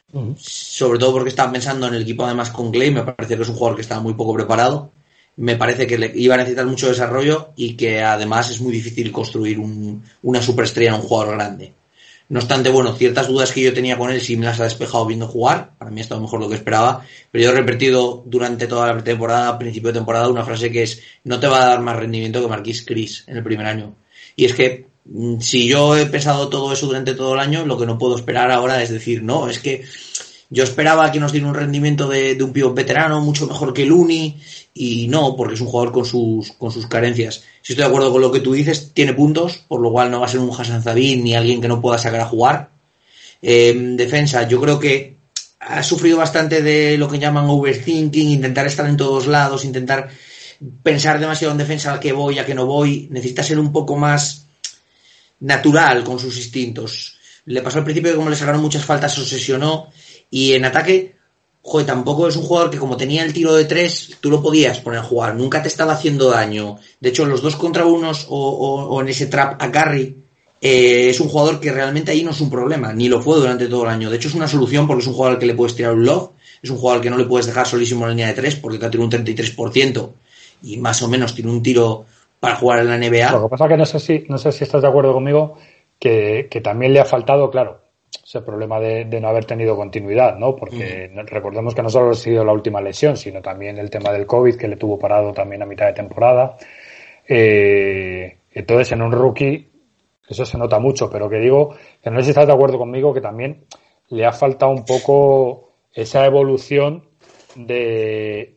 Sobre todo porque estaba pensando en el equipo además con Clay. Me parece que es un jugador que estaba muy poco preparado. Me parece que le iba a necesitar mucho desarrollo y que además es muy difícil construir una superestrella en un jugador grande. No obstante, bueno, ciertas dudas que yo tenía con él sí me las ha despejado viendo jugar. Para mí ha estado mejor de lo que esperaba. Pero yo he repetido durante toda la pretemporada, principio de temporada, una frase que es: no te va a dar más rendimiento que Marquise Chris en el primer año. Y es que si yo he pensado todo eso durante todo el año, lo que no puedo esperar ahora es decir, no, es que yo esperaba que nos diera un rendimiento de un pívot veterano mucho mejor que Looney, y no, porque es un jugador con sus carencias. Si estoy de acuerdo con lo que tú dices, tiene puntos, por lo cual no va a ser un Hassan Zabit ni alguien que no pueda sacar a jugar. Defensa, yo creo que ha sufrido bastante de lo que llaman overthinking, intentar estar en todos lados, intentar pensar demasiado en defensa, a qué voy, a qué no voy. Necesita ser un poco más natural con sus instintos. Le pasó al principio que como le sacaron muchas faltas se obsesionó, y en ataque, joder, tampoco es un jugador que como tenía el tiro de tres, tú lo podías poner a jugar, nunca te estaba haciendo daño. De hecho, los 2 contra 1 o en ese trap a Curry, es un jugador que realmente ahí no es un problema, ni lo fue durante todo el año. De hecho, es una solución porque es un jugador al que le puedes tirar un lob, es un jugador al que no le puedes dejar solísimo en la línea de 3 porque te tiene un 33% y más o menos tiene un tiro para jugar en la NBA. Lo que pasa es que no sé si estás de acuerdo conmigo que también le ha faltado, claro, ese problema de no haber tenido continuidad, ¿no? Porque recordemos que no solo ha sido la última lesión, sino también el tema del COVID que le tuvo parado también a mitad de temporada. Entonces, en un rookie eso se nota mucho, pero que digo, que no sé si estás de acuerdo conmigo, que también le ha faltado un poco esa evolución de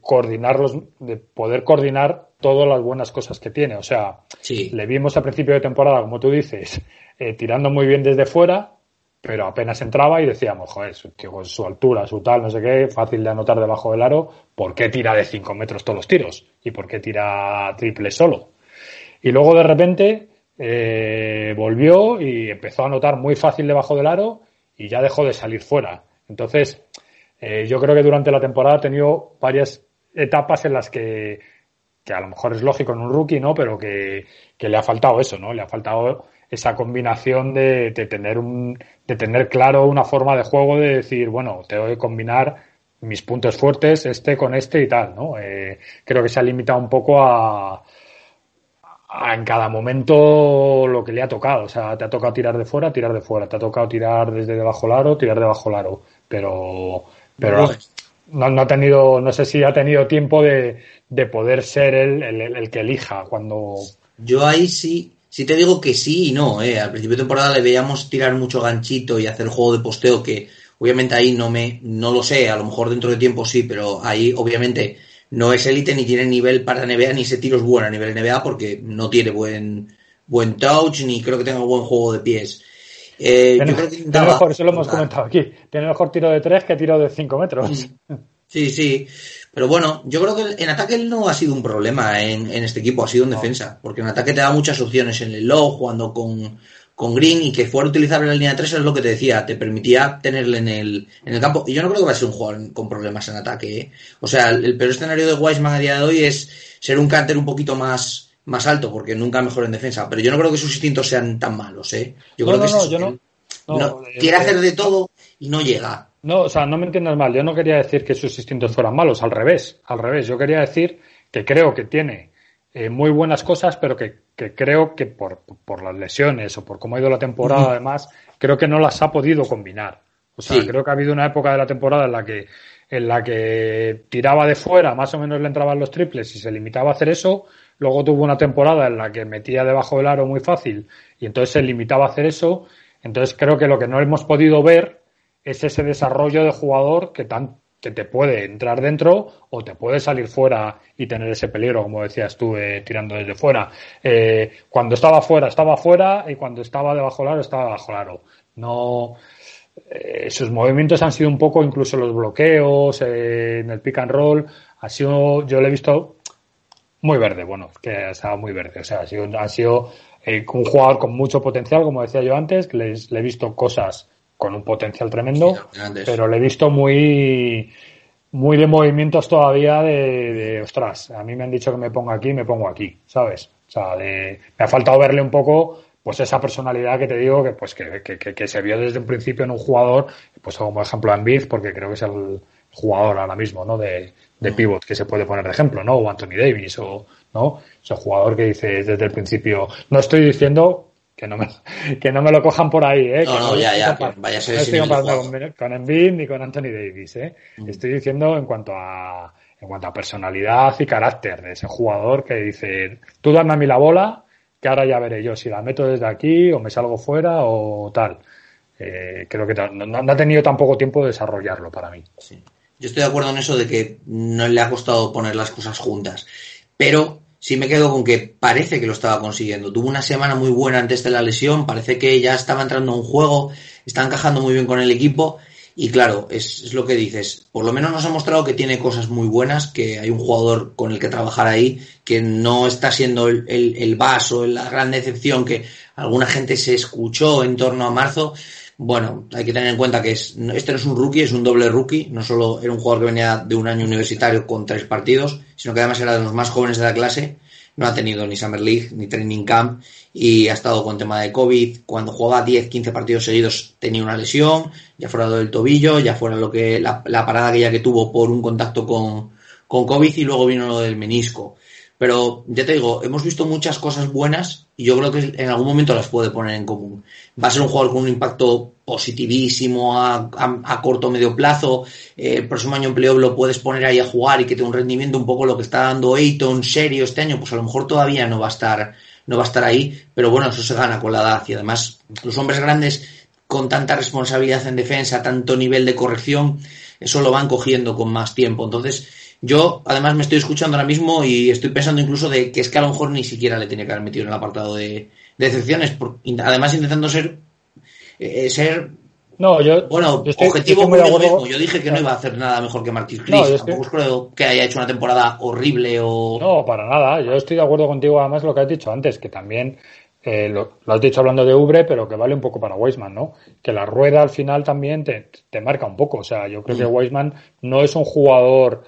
poder coordinar todas las buenas cosas que tiene. O sea, sí, le vimos a principio de temporada, como tú dices, tirando muy bien desde fuera, pero apenas entraba y decíamos, joder, su altura, su tal, no sé qué, fácil de anotar debajo del aro, ¿por qué tira de 5 metros todos los tiros? ¿Y por qué tira triple solo? Y luego de repente volvió y empezó a anotar muy fácil debajo del aro y ya dejó de salir fuera. Entonces, yo creo que durante la temporada ha tenido varias etapas en las que a lo mejor es lógico en un rookie, ¿no? Pero que le ha faltado eso, ¿no? Le ha faltado esa combinación de tener claro una forma de juego, de decir, bueno, tengo que combinar mis puntos fuertes, con este y tal, ¿no? Creo que se ha limitado un poco a en cada momento lo que le ha tocado. O sea, te ha tocado tirar de fuera, te ha tocado tirar desde debajo del aro, tirar debajo del aro. Pero no ha tenido, no sé si ha tenido tiempo de poder ser el que elija cuando... Yo ahí sí te digo que sí y no, Al principio de temporada le veíamos tirar mucho ganchito y hacer juego de posteo, que obviamente ahí no lo sé, a lo mejor dentro de tiempo sí, pero ahí obviamente no es élite ni tiene nivel para NBA, ni ese tiro es bueno a nivel NBA porque no tiene buen touch, ni creo que tenga buen juego de pies. Yo creo que tiene mejor, eso lo hemos comentado aquí, tiene mejor tiro de 3 que tiro de 5 metros. Sí, pero bueno, yo creo que en ataque él no ha sido un problema en este equipo, ha sido en defensa, porque en ataque te da muchas opciones en el low, jugando con Green, y que fuera utilizable en la línea de 3 es lo que te decía, te permitía tenerle en el campo, y yo no creo que va a ser un jugador con problemas en ataque, O sea, el peor escenario de Wiseman a día de hoy es ser un canter un poquito más alto, porque nunca mejor en defensa, pero yo no creo que sus instintos sean tan malos, Yo creo que quiere hacer de todo y no llega. No, o sea, no me entiendas mal, yo no quería decir que sus instintos fueran malos, al revés, yo quería decir que creo que tiene muy buenas cosas, pero que creo que por las lesiones o por cómo ha ido la temporada, además, creo que no las ha podido combinar. O sea, creo que ha habido una época de la temporada en la que tiraba de fuera, más o menos le entraban los triples y se limitaba a hacer eso. Luego tuvo una temporada en la que metía debajo del aro muy fácil y entonces se limitaba a hacer eso. Entonces creo que lo que no hemos podido ver es ese desarrollo de jugador que te puede entrar dentro o te puede salir fuera y tener ese peligro, como decías tú, tirando desde fuera. Cuando estaba fuera, y cuando estaba debajo del aro, estaba debajo del aro. No, sus movimientos han sido un poco, incluso los bloqueos, en el pick and roll, yo le he visto muy verde, que ha estado muy verde. O sea, ha sido un jugador con mucho potencial, como decía yo antes, que le he visto cosas con un potencial tremendo, sí, pero le he visto muy de movimientos todavía de ostras, a mí me han dicho que me ponga aquí, me pongo aquí, ¿sabes? O sea, me ha faltado verle un poco pues esa personalidad que te digo que se vio desde un principio en un jugador, pues como ejemplo Embiid, porque creo que es el jugador ahora mismo, ¿no? De pivot que se puede poner de ejemplo, ¿no? O Anthony Davis, ¿no? Ese jugador que dice desde el principio, no estoy diciendo que no me lo cojan por ahí, No, ya, que vaya a ser no estoy comparando con Embiid ni con Anthony Davis, Estoy diciendo en cuanto a personalidad y carácter de ese jugador que dice, tú dame a mí la bola, que ahora ya veré yo si la meto desde aquí o me salgo fuera o tal. Creo que no ha tenido tan poco tiempo de desarrollarlo para mí. Sí. Yo estoy de acuerdo en eso de que no le ha costado poner las cosas juntas, pero sí me quedo con que parece que lo estaba consiguiendo. Tuvo una semana muy buena antes de la lesión, parece que ya estaba entrando en un juego, está encajando muy bien con el equipo y claro, es lo que dices. Por lo menos nos ha mostrado que tiene cosas muy buenas, que hay un jugador con el que trabajar ahí, que no está siendo el vaso, la gran decepción que alguna gente se escuchó en torno a marzo. Bueno, hay que tener en cuenta que este no es un rookie, es un doble rookie. No solo era un jugador que venía de un año universitario con 3 partidos, sino que además era de los más jóvenes de la clase. No ha tenido ni Summer League ni Training Camp y ha estado con tema de COVID. Cuando jugaba 10-15 partidos seguidos tenía una lesión, ya fuera lo del tobillo, ya fuera la parada aquella que tuvo por un contacto con COVID y luego vino lo del menisco. Pero ya te digo, hemos visto muchas cosas buenas y yo creo que en algún momento las puede poner en común. Va a ser un jugador con un impacto positivísimo a corto o medio plazo. El próximo año en playoff lo puedes poner ahí a jugar y que tenga un rendimiento un poco lo que está dando Ayton serio este año, pues a lo mejor todavía no va a estar ahí, pero bueno, eso se gana con la edad y además los hombres grandes con tanta responsabilidad en defensa, tanto nivel de corrección, eso lo van cogiendo con más tiempo. Entonces, yo además me estoy escuchando ahora mismo y estoy pensando incluso de que es que a lo mejor ni siquiera le tenía que haber metido en el apartado de excepciones, además intentando ser no, yo objetivo conmigo mismo. Yo dije que no iba a hacer nada mejor que Marquis Chris. Tampoco creo que haya hecho una temporada horrible o... No, para nada. Yo estoy de acuerdo contigo, además, lo que has dicho antes, que también lo has dicho hablando de Oubre, pero que vale un poco para Wiseman, ¿no? Que la rueda al final también te marca un poco. O sea, yo creo que Wiseman no es un jugador...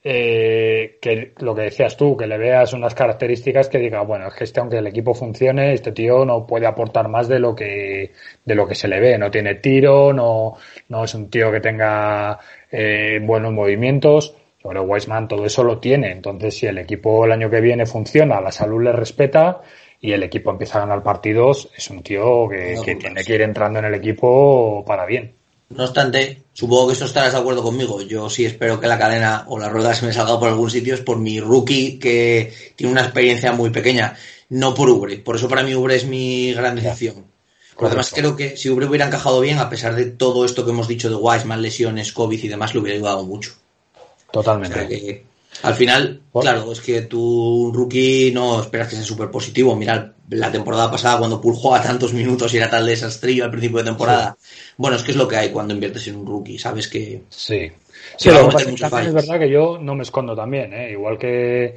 que lo que decías tú, que le veas unas características que diga, bueno, es que aunque el equipo funcione, este tío no puede aportar más de lo que se le ve, no tiene tiro, no es un tío que tenga buenos movimientos. Yo creo que Wiseman todo eso lo tiene, entonces si el equipo el año que viene funciona, la salud le respeta y el equipo empieza a ganar partidos, es un tío que tiene que ir entrando en el equipo para bien. No obstante, supongo que esto estarás de acuerdo conmigo. Yo sí espero que la cadena o la rueda se me salga por algún sitio, es por mi rookie que tiene una experiencia muy pequeña, no por Oubre. Por eso para mí Oubre es mi gran decepción. Además creo que si Oubre hubiera encajado bien, a pesar de todo esto que hemos dicho de Wiseman, lesiones, COVID y demás, le hubiera ayudado mucho. Totalmente. O sea que, al final, claro, es que tu rookie no esperas que sea súper positivo. Mira, la temporada pasada cuando Poole jugaba tantos minutos y era tal desastrillo al principio de temporada. Sí. Bueno, es que es lo que hay cuando inviertes en un rookie, sabes que... Sí, pero también es verdad que yo no me escondo también, igual que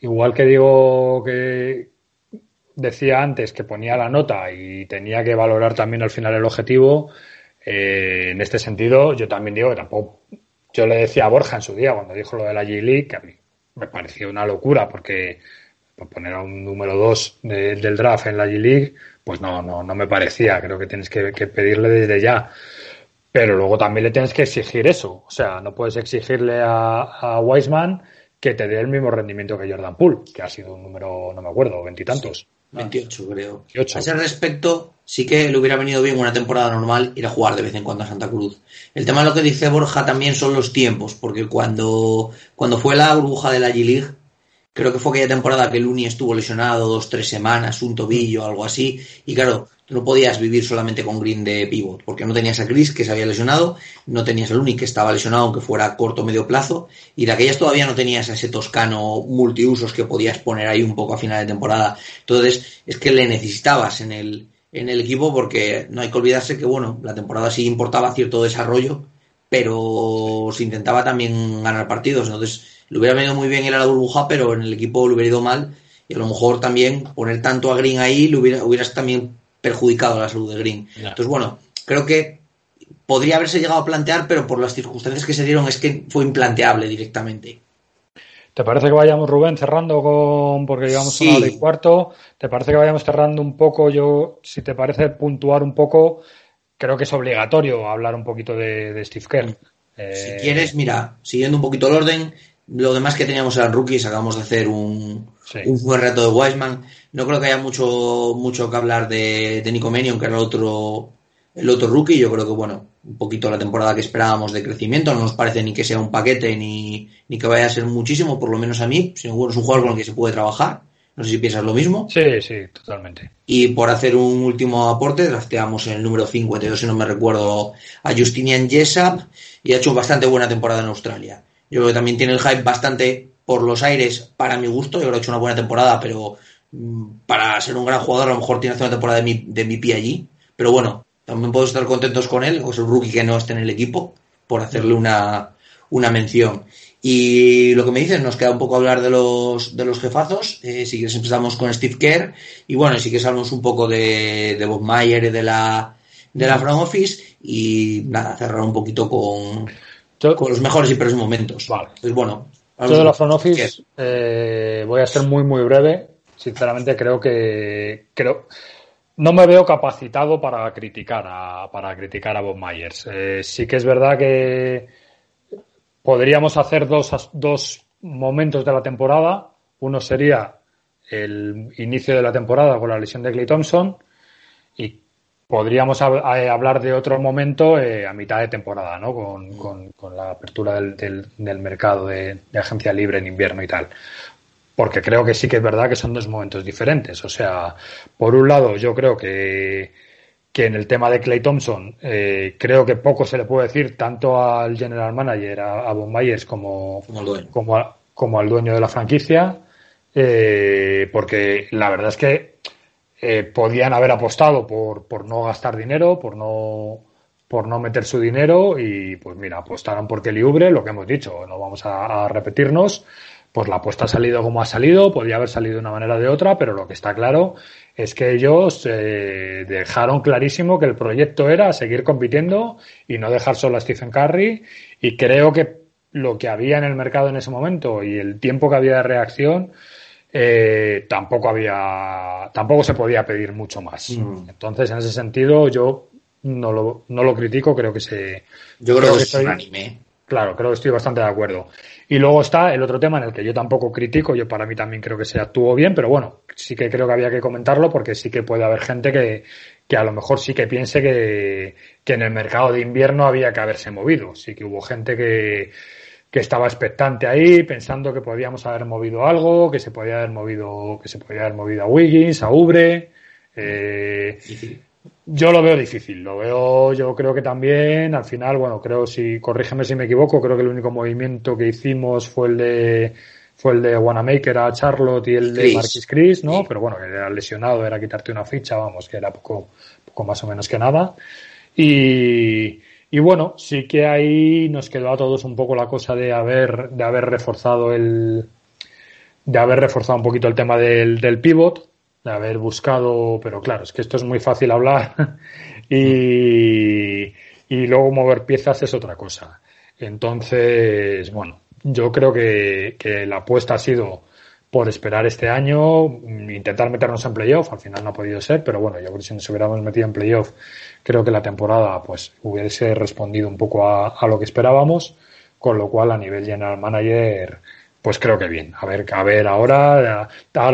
digo que decía antes que ponía la nota y tenía que valorar también al final el objetivo, en este sentido yo también digo que tampoco... Yo le decía a Borja en su día, cuando dijo lo de la G-League, que a mí me pareció una locura, porque poner a un número 2 del draft en la G-League, pues no me parecía. Creo que tienes que pedirle desde ya. Pero luego también le tienes que exigir eso. O sea, no puedes exigirle a Wiseman que te dé el mismo rendimiento que Jordan Poole, que ha sido un número, no me acuerdo, 20 y tantos. Sí. 28 creo. 28. A ese respecto sí que le hubiera venido bien una temporada normal ir a jugar de vez en cuando a Santa Cruz. El tema de lo que dice Borja también son los tiempos, porque cuando fue la burbuja de la G-League Creo que fue aquella temporada que Looney estuvo lesionado 2-3 semanas, un tobillo, algo así. Y claro, tú no podías vivir solamente con Green de pivot, porque no tenías a Chris, que se había lesionado, no tenías a Looney, que estaba lesionado, aunque fuera a corto o medio plazo, y de aquellas todavía no tenías a ese toscano multiusos que podías poner ahí un poco a final de temporada. Entonces, es que le necesitabas en el equipo, porque no hay que olvidarse que, bueno, la temporada sí importaba cierto desarrollo, pero se intentaba también ganar partidos. Entonces, le hubiera venido muy bien ir a la burbuja, pero en el equipo le hubiera ido mal, y a lo mejor también poner tanto a Green ahí le hubieras también perjudicado la salud de Green. Ya. Entonces, bueno, creo que podría haberse llegado a plantear, pero por las circunstancias que se dieron es que fue implanteable directamente. ¿Te parece que vayamos, Rubén, cerrando porque llevamos Sí. 1 hora y cuarto? ¿Te parece que vayamos cerrando un poco? Yo, si te parece, puntuar un poco, creo que es obligatorio hablar un poquito de Steve Kerr. Si quieres, mira, siguiendo un poquito el orden, lo demás que teníamos eran rookies, acabamos de hacer un buen reto de Wiseman. No creo que haya mucho que hablar de Nico Mannion, que era el otro rookie. Yo creo que, bueno, un poquito la temporada que esperábamos de crecimiento. No nos parece ni que sea un paquete ni que vaya a ser muchísimo, por lo menos a mí. Sino, bueno, es un jugador con el que se puede trabajar. No sé si piensas lo mismo. Sí, sí, totalmente. Y por hacer un último aporte, drafteamos en el número 52, si no me recuerdo, a Justinian Jessup, y ha hecho bastante buena temporada en Australia. Yo creo que también tiene el hype bastante por los aires para mi gusto. Yo creo que ha hecho una buena temporada, pero para ser un gran jugador a lo mejor tiene que hacer una temporada de MVP allí. Pero bueno, también podemos estar contentos con él, o es un rookie que no esté en el equipo, por hacerle una mención. Y lo que me dices, nos queda un poco hablar de los jefazos. Si quieres empezamos con Steve Kerr, y bueno, si quieres hablamos un poco de Bob Myers y de la front office, y nada, cerrar un poquito con los mejores y peores momentos. Vale. Pues bueno, yo de la front office voy a ser muy muy breve. Sinceramente creo no me veo capacitado para criticar a Bob Myers. Sí que es verdad que podríamos hacer dos momentos de la temporada. Uno sería el inicio de la temporada con la lesión de Klay Thompson, y podríamos hablar de otro momento a mitad de temporada, ¿no? Con la apertura del mercado de agencia libre en invierno y tal. Porque creo que sí que es verdad que son dos momentos diferentes. O sea, por un lado, yo creo que en el tema de Klay Thompson creo que poco se le puede decir tanto al general manager, a Bob Myers, como al dueño de la franquicia, porque la verdad es que podían haber apostado por no gastar dinero, por no meter su dinero, y pues mira, apostaron por Kelly Oubre, lo que hemos dicho, no vamos a repetirnos. Pues la apuesta ha salido como ha salido, podía haber salido de una manera o de otra, pero lo que está claro es que ellos dejaron clarísimo que el proyecto era seguir compitiendo y no dejar solo a Stephen Curry, y creo que lo que había en el mercado en ese momento y el tiempo que había de reacción, tampoco se podía pedir mucho más. Entonces, en ese sentido, yo no lo critico, creo que es unánime. Claro, creo que estoy bastante de acuerdo. Y luego está el otro tema en el que yo tampoco critico, yo para mí también creo que se actuó bien, pero bueno, sí que creo que había que comentarlo, porque sí que puede haber gente que a lo mejor sí que piense que en el mercado de invierno había que haberse movido. Sí que hubo gente que estaba expectante ahí, pensando que podíamos haber movido algo, que se podía haber movido a Wiggins, a Oubre. Yo lo veo difícil, yo creo que también, al final, bueno, corrígeme si me equivoco, creo que el único movimiento que hicimos fue el de Wanamaker a Charlotte y el de Marquis Chris, ¿no? Sí. Pero bueno, que era lesionado, era quitarte una ficha, vamos, que era poco más o menos que nada. Y bueno, sí que ahí nos quedó a todos un poco la cosa de haber reforzado un poquito el tema del pivot, de haber buscado, pero claro, es que esto es muy fácil hablar y luego mover piezas es otra cosa. Entonces, bueno, yo creo que la apuesta ha sido por esperar este año, intentar meternos en playoff. Al final no ha podido ser, pero bueno, yo creo que si nos hubiéramos metido en playoff, creo que la temporada pues hubiese respondido un poco a lo que esperábamos, con lo cual a nivel general manager pues creo que bien. A ver ahora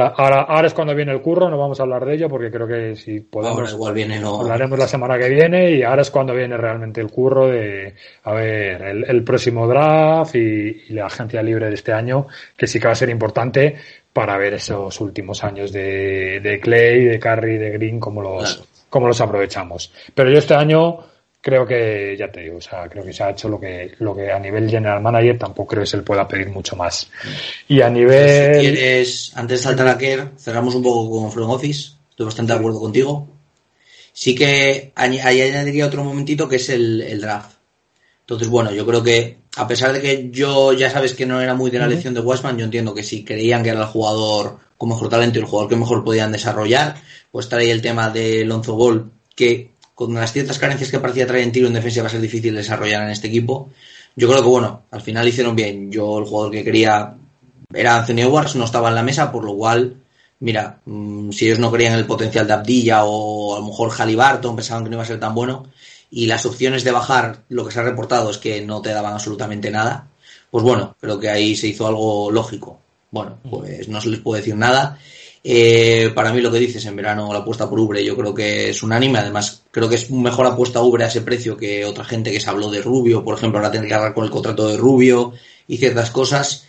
es cuando viene el curro, no vamos a hablar de ello porque creo que si podemos ahora igual viene hablaremos la semana que viene y ahora es cuando viene realmente el curro de a ver el próximo draft y la agencia libre de este año, que sí que va a ser importante para ver esos últimos años de Clay, de Curry, de Green, cómo los aprovechamos. Pero yo este año creo que, ya te digo, o sea, creo que se ha hecho lo que a nivel general manager tampoco creo que se le pueda pedir mucho más. Y a nivel... Si quieres, antes de saltar a Kerr, cerramos un poco con Front Office. Estoy bastante de acuerdo contigo. Sí que ahí añadiría otro momentito que es el draft. Entonces, bueno, yo creo que, a pesar de que yo ya sabes que no era muy de la elección de Westman, yo entiendo que si creían que era el jugador con mejor talento y el jugador que mejor podían desarrollar, pues trae el tema de Lonzo Ball, que con las ciertas carencias que parecía traer en tiro en defensa va a ser difícil desarrollar en este equipo. Yo creo que, bueno, al final hicieron bien. Yo el jugador que quería era Anthony Edwards, no estaba en la mesa, por lo cual, mira, si ellos no creían en el potencial de Abdilla o a lo mejor Haliburton, pensaban que no iba a ser tan bueno, y las opciones de bajar, lo que se ha reportado es que no te daban absolutamente nada, pues bueno, creo que ahí se hizo algo lógico. Bueno, pues no se les puede decir nada. Para mí lo que dices, en verano la apuesta por Oubre yo creo que es unánime, además creo que es mejor apuesta Oubre a ese precio que otra gente que se habló de Rubio, por ejemplo, ahora tendría que hablar con el contrato de Rubio y ciertas cosas.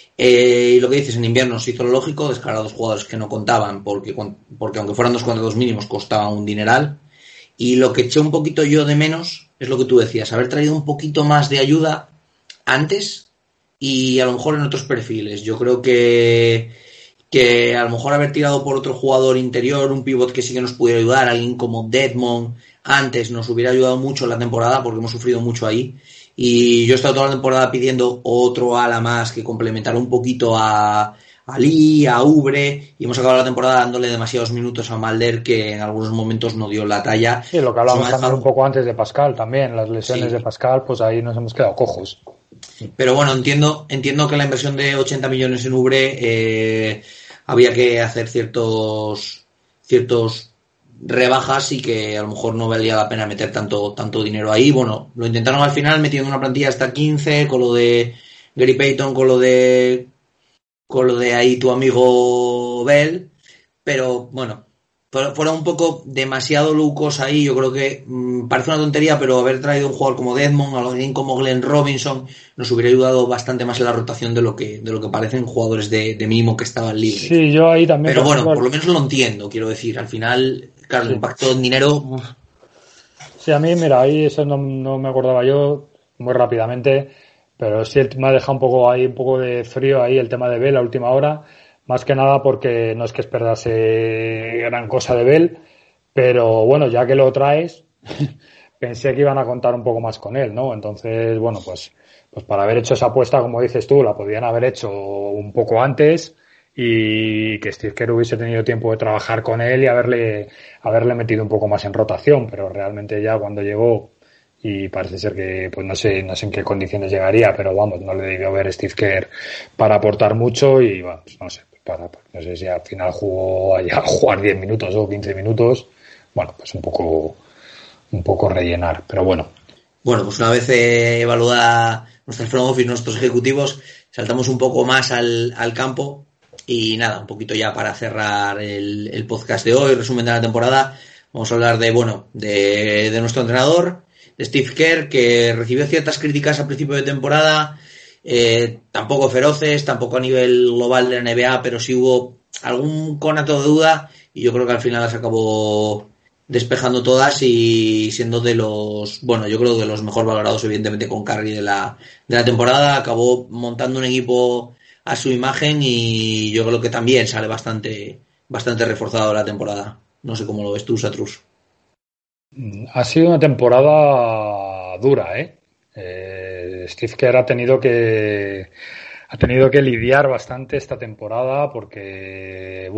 Y lo que dices, en invierno se hizo lo lógico, descargar a dos jugadores que no contaban, porque aunque fueran dos contratos mínimos costaban un dineral. Y lo que eché un poquito yo de menos es lo que tú decías, haber traído un poquito más de ayuda antes y a lo mejor en otros perfiles. Yo creo que a lo mejor haber tirado por otro jugador interior, un pivot que sí que nos pudiera ayudar, alguien como Dedmon antes nos hubiera ayudado mucho en la temporada porque hemos sufrido mucho ahí. Y yo he estado toda la temporada pidiendo otro ala más que complementara un poquito a Lee, a Oubre, y hemos acabado la temporada dándole demasiados minutos a Mulder que en algunos momentos no dio la talla. Sí, lo que hablábamos también un poco antes de Pascal también, las lesiones de Pascal, pues ahí nos hemos quedado cojos. Pero bueno, entiendo que la inversión de 80 millones en Oubre había que hacer ciertos rebajas y que a lo mejor no valía la pena meter tanto dinero ahí. Bueno, lo intentaron al final metiendo una plantilla hasta 15 con lo de Gary Payton, con lo de ahí tu amigo Bell, pero bueno, fueron un poco demasiado lucos ahí. Yo creo que parece una tontería, pero haber traído un jugador como Dedmon, alguien como Glenn Robinson, nos hubiera ayudado bastante más en la rotación de lo que parecen jugadores de mínimo que estaban libres. Sí, yo ahí también. Pero bueno, por lo menos lo entiendo, quiero decir. Al final, claro, el impacto en dinero. Sí, a mí, mira, ahí eso no me acordaba yo muy rápidamente, pero sí me ha dejado un poco de frío ahí el tema de Bell a última hora. Más que nada porque no es que esperase gran cosa de Bell, pero bueno, ya que lo traes, pensé que iban a contar un poco más con él, ¿no? Entonces, bueno, pues para haber hecho esa apuesta, como dices tú, la podían haber hecho un poco antes y que Steve Kerr hubiese tenido tiempo de trabajar con él y haberle metido un poco más en rotación, pero realmente ya cuando llegó y parece ser que, pues no sé en qué condiciones llegaría, pero vamos, no le debió ver Steve Kerr para aportar mucho y, bueno, pues no sé, no sé si al final jugó a jugar 10 minutos o 15 minutos, bueno, pues un poco rellenar, pero bueno. Bueno, pues una vez evaluada nuestra front office, nuestros ejecutivos, saltamos un poco más al campo y nada, un poquito ya para cerrar el podcast de hoy, resumen de la temporada, vamos a hablar de nuestro entrenador, de Steve Kerr, que recibió ciertas críticas al principio de temporada, tampoco feroces, tampoco a nivel global de la NBA, pero sí hubo algún conato de duda y yo creo que al final las acabó despejando todas y siendo yo creo de los mejor valorados, evidentemente, con Curry de la temporada. Acabó montando un equipo a su imagen y yo creo que también sale bastante reforzado la temporada. No sé cómo lo ves tú, Satrus. Ha sido una temporada dura, Steve Kerr ha tenido que lidiar bastante esta temporada porque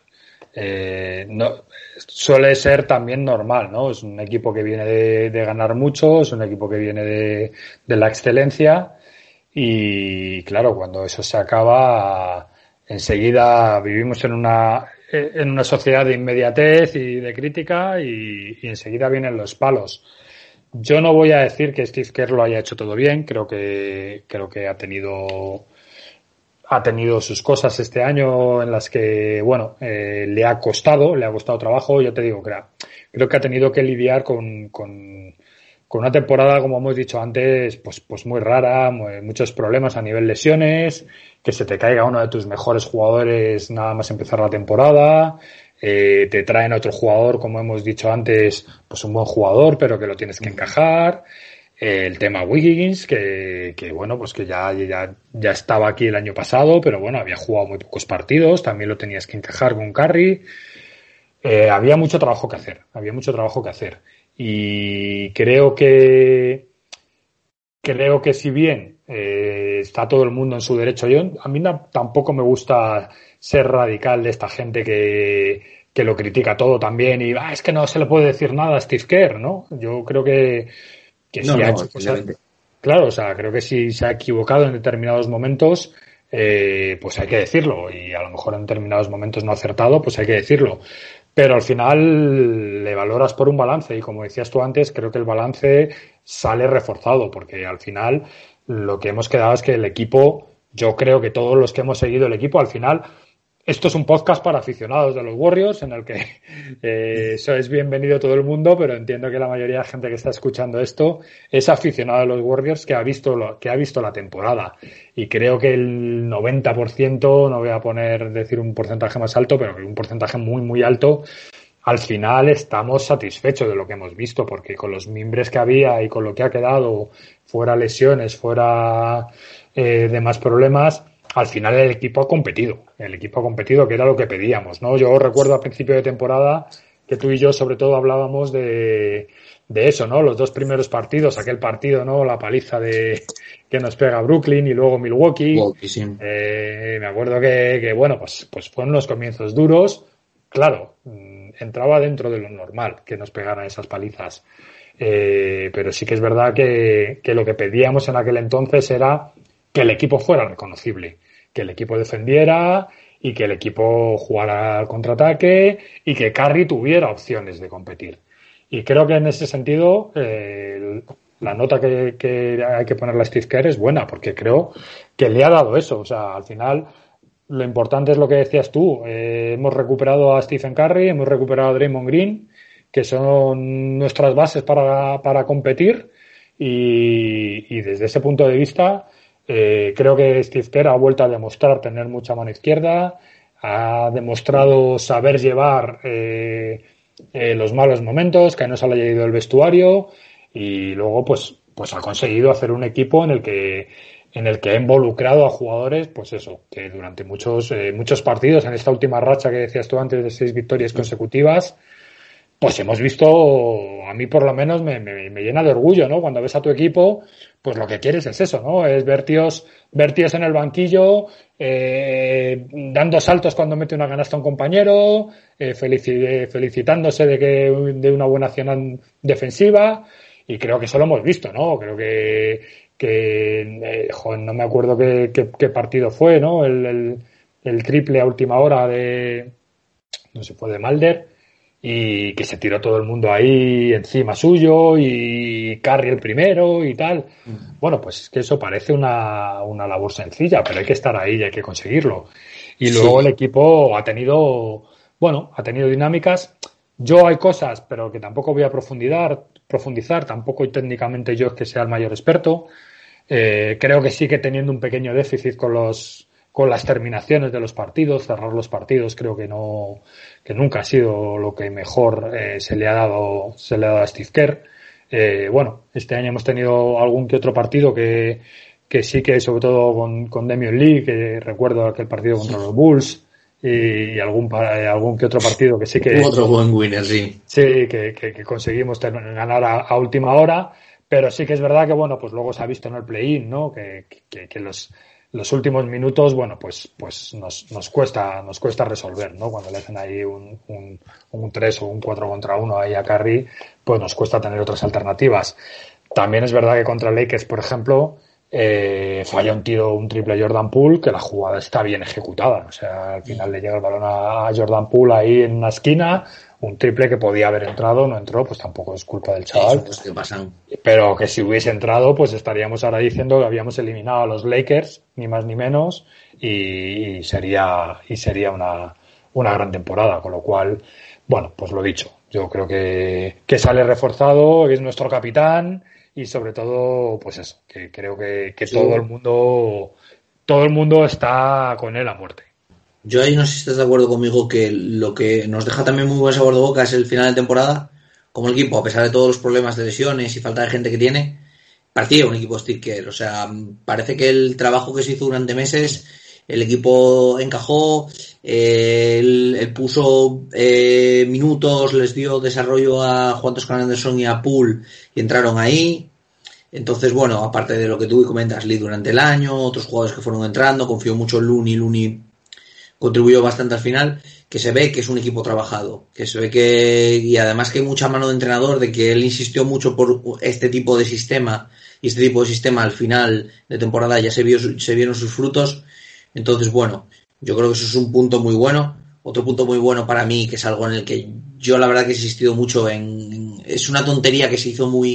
no suele ser también normal, ¿no? Es un equipo que viene de ganar mucho, es un equipo que viene de la excelencia y claro, cuando eso se acaba, enseguida vivimos en una sociedad de inmediatez y de crítica y enseguida vienen los palos. Yo no voy a decir que Steve Kerr lo haya hecho todo bien, creo que ha tenido ha tenido sus cosas este año en las que, bueno, le ha costado trabajo. Yo te digo, creo que ha tenido que lidiar con una temporada, como hemos dicho antes, pues muy rara, muchos problemas a nivel lesiones, que se te caiga uno de tus mejores jugadores nada más empezar la temporada, te traen a otro jugador, como hemos dicho antes, pues un buen jugador, pero que lo tienes que encajar. El tema Wiggins, que bueno, pues que ya estaba aquí el año pasado, pero bueno, había jugado muy pocos partidos, también lo tenías que encajar con Curry. Había mucho trabajo que hacer. Y creo que si bien está todo el mundo en su derecho, a mí tampoco me gusta ser radical de esta gente que lo critica todo también y es que no se le puede decir nada a Steve Kerr, ¿no? Yo creo que si ha hecho cosas, claro, o sea, creo que si se ha equivocado en determinados momentos, pues hay que decirlo, y a lo mejor en determinados momentos no ha acertado, pues hay que decirlo. Pero al final le valoras por un balance, y como decías tú antes, creo que el balance sale reforzado, porque al final lo que hemos quedado es que el equipo, yo creo que todos los que hemos seguido el equipo, al final, esto es un podcast para aficionados de los Warriors, en el que eso es bienvenido todo el mundo, pero entiendo que la mayoría de gente que está escuchando esto es aficionado de los Warriors que ha visto la temporada. Y creo que el 90%, no voy a decir un porcentaje más alto, pero un porcentaje muy, muy alto, al final estamos satisfechos de lo que hemos visto, porque con los mimbres que había y con lo que ha quedado, fuera lesiones, fuera demás problemas, al final el equipo ha competido, que era lo que pedíamos, ¿no? Yo recuerdo a principio de temporada que tú y yo sobre todo hablábamos de eso, ¿no? Los dos primeros partidos, aquel partido, ¿no? La paliza que nos pega Brooklyn y luego Milwaukee. Sí. Me acuerdo que bueno, pues fueron unos comienzos duros. Claro, entraba dentro de lo normal que nos pegaran esas palizas. Pero sí que es verdad que lo que pedíamos en aquel entonces era que el equipo fuera reconocible, que el equipo defendiera y que el equipo jugara al contraataque y que Curry tuviera opciones de competir. Y creo que en ese sentido la nota que hay que ponerle a Steve Kerr es buena, porque creo que le ha dado eso. O sea, al final lo importante es lo que decías tú. Hemos recuperado a Stephen Curry, hemos recuperado a Draymond Green, que son nuestras bases para competir, y desde ese punto de vista creo que Steve Kerr ha vuelto a demostrar tener mucha mano izquierda, ha demostrado saber llevar los malos momentos, que no se le haya ido el vestuario, y luego pues ha conseguido hacer un equipo en el que ha involucrado a jugadores, pues eso, que durante muchos partidos, en esta última racha que decías tú antes de 6 victorias consecutivas, pues hemos visto, a mí por lo menos me llena de orgullo, ¿no? Cuando ves a tu equipo, pues lo que quieres es eso, ¿no? Es ver tíos en el banquillo, dando saltos cuando mete una canasta a un compañero, felicitándose de una buena acción defensiva, y creo que eso lo hemos visto, ¿no? Creo que joder, no me acuerdo qué partido fue, ¿no? El triple a última hora no sé, fue de Mulder, y que se tiró todo el mundo ahí encima suyo, y Curry el primero y tal. Bueno, pues es que eso parece una labor sencilla, pero hay que estar ahí y hay que conseguirlo. Y luego el equipo ha tenido dinámicas. Yo hay cosas, pero que tampoco voy a profundizar, tampoco técnicamente yo es que sea el mayor experto. Creo que sigue teniendo un pequeño déficit con las terminaciones de los partidos, cerrar los partidos. Creo que nunca ha sido lo que mejor se le ha dado a Steve Kerr. Bueno, este año hemos tenido algún que otro partido que sí, que sobre todo con Damian Lee, que recuerdo aquel partido contra los Bulls, y algún que otro partido que sí que otro buen winner, sí. Sí, que conseguimos ganar a última hora, pero sí que es verdad que bueno, pues luego se ha visto en el play-in, ¿no? Que los últimos minutos, bueno, pues nos cuesta resolver, ¿no? Cuando le hacen ahí un 3 o un 4 contra 1 ahí a Curry, pues nos cuesta tener otras alternativas. También es verdad que contra Lakers, por ejemplo, falla un triple Jordan Poole, que la jugada está bien ejecutada. O sea, al final le llega el balón a Jordan Poole ahí en una esquina, un triple que podía haber entrado, no entró, pues tampoco es culpa del chaval. Eso, pues, ¿qué pasan? Pero que si hubiese entrado, pues estaríamos ahora diciendo que habíamos eliminado a los Lakers, ni más ni menos, y sería una gran temporada, con lo cual, bueno, pues lo dicho, yo creo que sale reforzado, es nuestro capitán, y sobre todo, pues eso, que creo que Sí. todo el mundo está con él a muerte. Yo ahí no sé si estás de acuerdo conmigo que lo que nos deja también muy buen sabor de boca es el final de temporada, como el equipo, a pesar de todos los problemas de lesiones y falta de gente que tiene, parecía un equipo Steve Kerr. O sea, parece que el trabajo que se hizo durante meses, el equipo encajó, él puso minutos, les dio desarrollo a Juan Toscano Anderson y a Poole y entraron ahí. Entonces, bueno, aparte de lo que tú comentas, Lee durante el año, otros jugadores que fueron entrando, confío mucho en Looney contribuyó bastante al final, que se ve que es un equipo trabajado, que se ve que, y además que hay mucha mano de entrenador, de que él insistió mucho por este tipo de sistema, y este tipo de sistema al final de temporada ya se vieron sus frutos. Entonces, bueno, yo creo que eso es un punto muy bueno. Otro punto muy bueno para mí, que es algo en el que yo la verdad que he insistido mucho es una tontería que se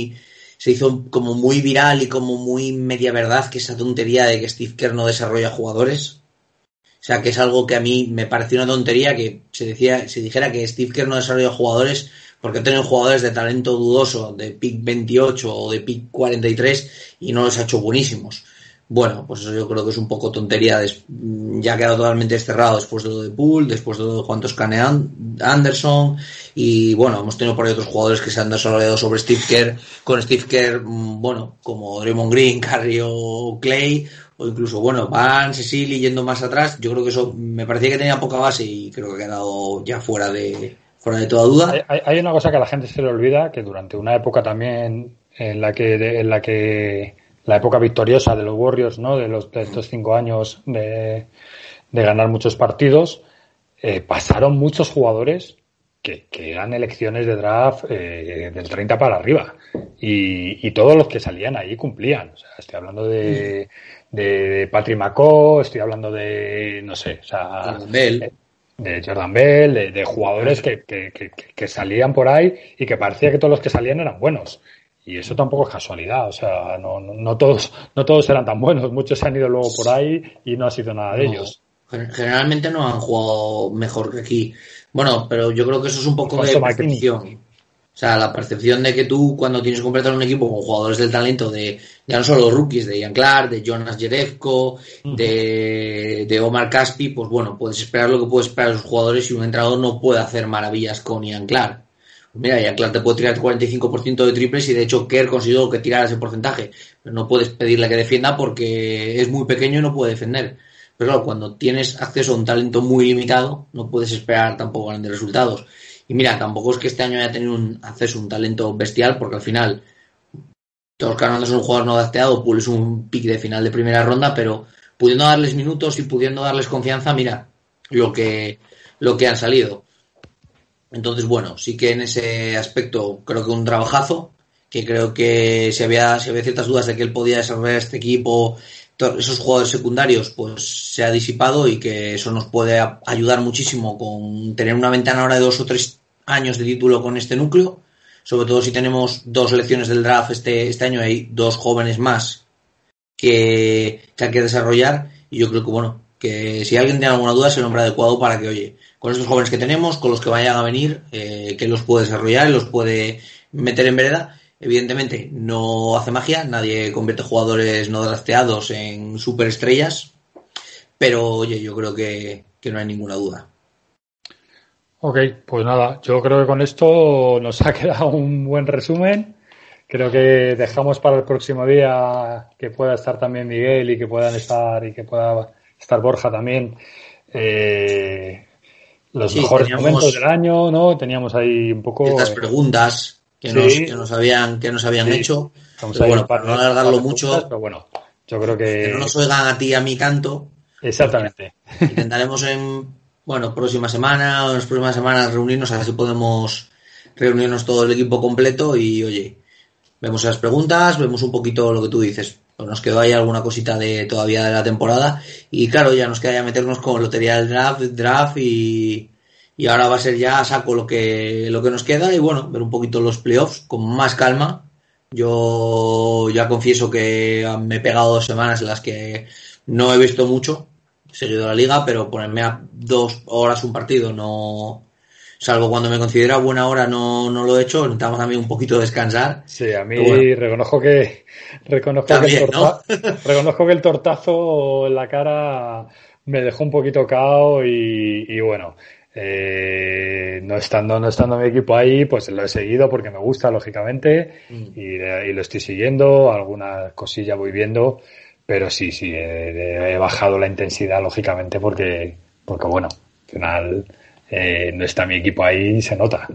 hizo como muy viral y como muy media verdad, que esa tontería de que Steve Kerr no desarrolla jugadores. O sea, que es algo que a mí me pareció una tontería que se dijera que Steve Kerr no desarrolla jugadores porque tienen jugadores de talento dudoso, de pick 28 o de pick 43 y no los ha hecho buenísimos. Bueno, pues eso yo creo que es un poco tontería. Ya ha quedado totalmente desterrado después de lo de Poole, después de lo de Juan Toscano Anderson, y bueno, hemos tenido por ahí otros jugadores que se han desarrollado sobre Steve Kerr, con Steve Kerr, bueno, como Draymond Green, Curry o Clay, o incluso, bueno, Van, Cecily yendo más atrás. Yo creo que eso me parecía que tenía poca base y creo que ha quedado ya fuera de toda duda. Hay una cosa que a la gente se le olvida, que durante una época también en la que la época victoriosa de los Warriors, ¿no? De estos 5 años de ganar muchos partidos, pasaron muchos jugadores que eran elecciones de draft del 30 para arriba, y todos los que salían ahí cumplían. O sea, estoy hablando de Patrick McCaw, estoy hablando de, no sé, o sea, de Jordan Bell, de jugadores que salían por ahí y que parecía que todos los que salían eran buenos. Y eso tampoco es casualidad, o sea, no todos eran tan buenos, muchos se han ido luego por ahí y no ha sido nada de ellos. Generalmente no han jugado mejor que aquí. Bueno, pero yo creo que eso es un poco de percepción. O sea, la percepción de que tú, cuando tienes que completar un equipo con jugadores del talento de, ya no solo rookies, de Ian Clark, de Jonas Jerebko, de Omar Caspi, pues bueno, puedes esperar lo que puedes esperar de los jugadores, y un entrenador no puede hacer maravillas con Ian Clark. Mira, Ian Clark te puede tirar el 45% de triples, y de hecho Kerr consiguió que tirara ese porcentaje, pero no puedes pedirle que defienda porque es muy pequeño y no puede defender. Pero claro, cuando tienes acceso a un talento muy limitado, no puedes esperar tampoco grandes resultados. Y mira, tampoco es que este año haya tenido un acceso a un talento bestial, porque al final Toscano es un jugador no drafteado, Poole es un pick de final de primera ronda, pero pudiendo darles minutos y pudiendo darles confianza, mira lo que han salido. Entonces, bueno, sí que en ese aspecto creo que un trabajazo, que creo que si había ciertas dudas de que él podía desarrollar este equipo, esos jugadores secundarios, pues se ha disipado, y que eso nos puede ayudar muchísimo con tener una ventana ahora de 2 o 3 años de título con este núcleo, sobre todo si tenemos 2 selecciones del draft este año, hay 2 jóvenes más que hay que desarrollar, y yo creo que bueno, que si alguien tiene alguna duda es el hombre adecuado para que, oye, con estos jóvenes que tenemos, con los que vayan a venir, que los puede desarrollar y los puede meter en vereda. Evidentemente no hace magia, nadie convierte jugadores no drafteados en superestrellas, pero oye, yo creo que no hay ninguna duda. Ok, pues nada, yo creo que con esto nos ha quedado un buen resumen. Creo que dejamos para el próximo día que pueda estar también Miguel y que pueda estar Borja también, los mejores momentos del año, ¿no? Teníamos ahí un poco estas preguntas que nos habían hecho. Pero bueno, para no alargarlo mucho, pero bueno, yo creo que no nos oigan a ti y a mi canto. Exactamente. Intentaremos próxima semana o en las próximas semanas reunirnos, a ver si podemos reunirnos todo el equipo completo y, oye, vemos las preguntas, vemos un poquito lo que tú dices. Pues nos quedó ahí alguna cosita todavía de la temporada, y claro, ya nos queda ya meternos con lotería del draft y y ahora va a ser ya a saco lo que nos queda y bueno, ver un poquito los playoffs con más calma. Yo ya confieso que me he pegado 2 semanas en las que no he visto mucho, he seguido la liga, pero ponerme a 2 horas un partido, no, salvo cuando me considera buena hora, no lo he hecho. Necesitamos también un poquito de descansar. Sí, a mí bueno, reconozco que también, ¿no? reconozco que el tortazo en la cara me dejó un poquito cao y bueno, no estando mi equipo ahí, pues lo he seguido porque me gusta, lógicamente, y lo estoy siguiendo, alguna cosilla voy viendo, pero sí, he bajado la intensidad, lógicamente, porque bueno, al final no está mi equipo ahí y se nota.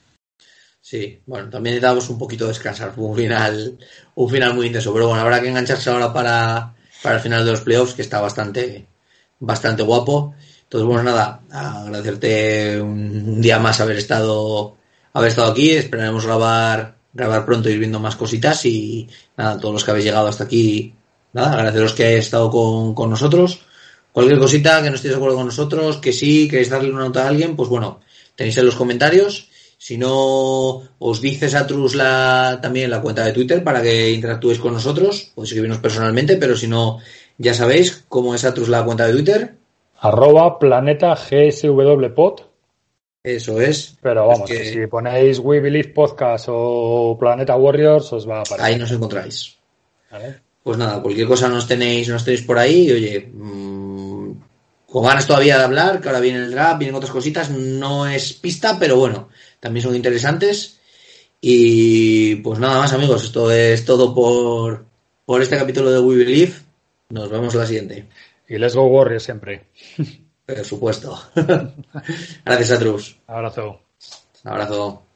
Sí, bueno, también necesitamos un poquito de descansar. Fue un final muy intenso, pero bueno, habrá que engancharse ahora para el final de los playoffs, que está bastante guapo. Entonces, bueno, nada, agradecerte un día más haber estado aquí. Esperaremos grabar pronto, ir viendo más cositas y nada, todos los que habéis llegado hasta aquí, nada, agradeceros que hayáis estado con nosotros. Cualquier cosita que no estéis de acuerdo con nosotros, que sí, queréis darle una nota a alguien, pues bueno, tenéis en los comentarios. Si no, os dice Satrus también la cuenta de Twitter para que interactuéis con nosotros. Podéis escribirnos personalmente, pero si no, ya sabéis cómo es Satrus la cuenta de Twitter. @planeta GSWPod. Eso es. Pero vamos, que si ponéis We Believe Podcast o Planeta Warriors os va a aparecer. Ahí nos encontráis. ¿Vale? Pues nada, cualquier cosa nos tenéis por ahí. Y oye, con ganas todavía de hablar, que ahora viene el draft, vienen otras cositas. No es pista, pero bueno, también son interesantes. Y pues nada más, amigos, esto es todo por este capítulo de We Believe. Nos vemos en la siguiente. Y Let's Go Warriors siempre. Por supuesto. Gracias a Trus. Abrazo. Un abrazo.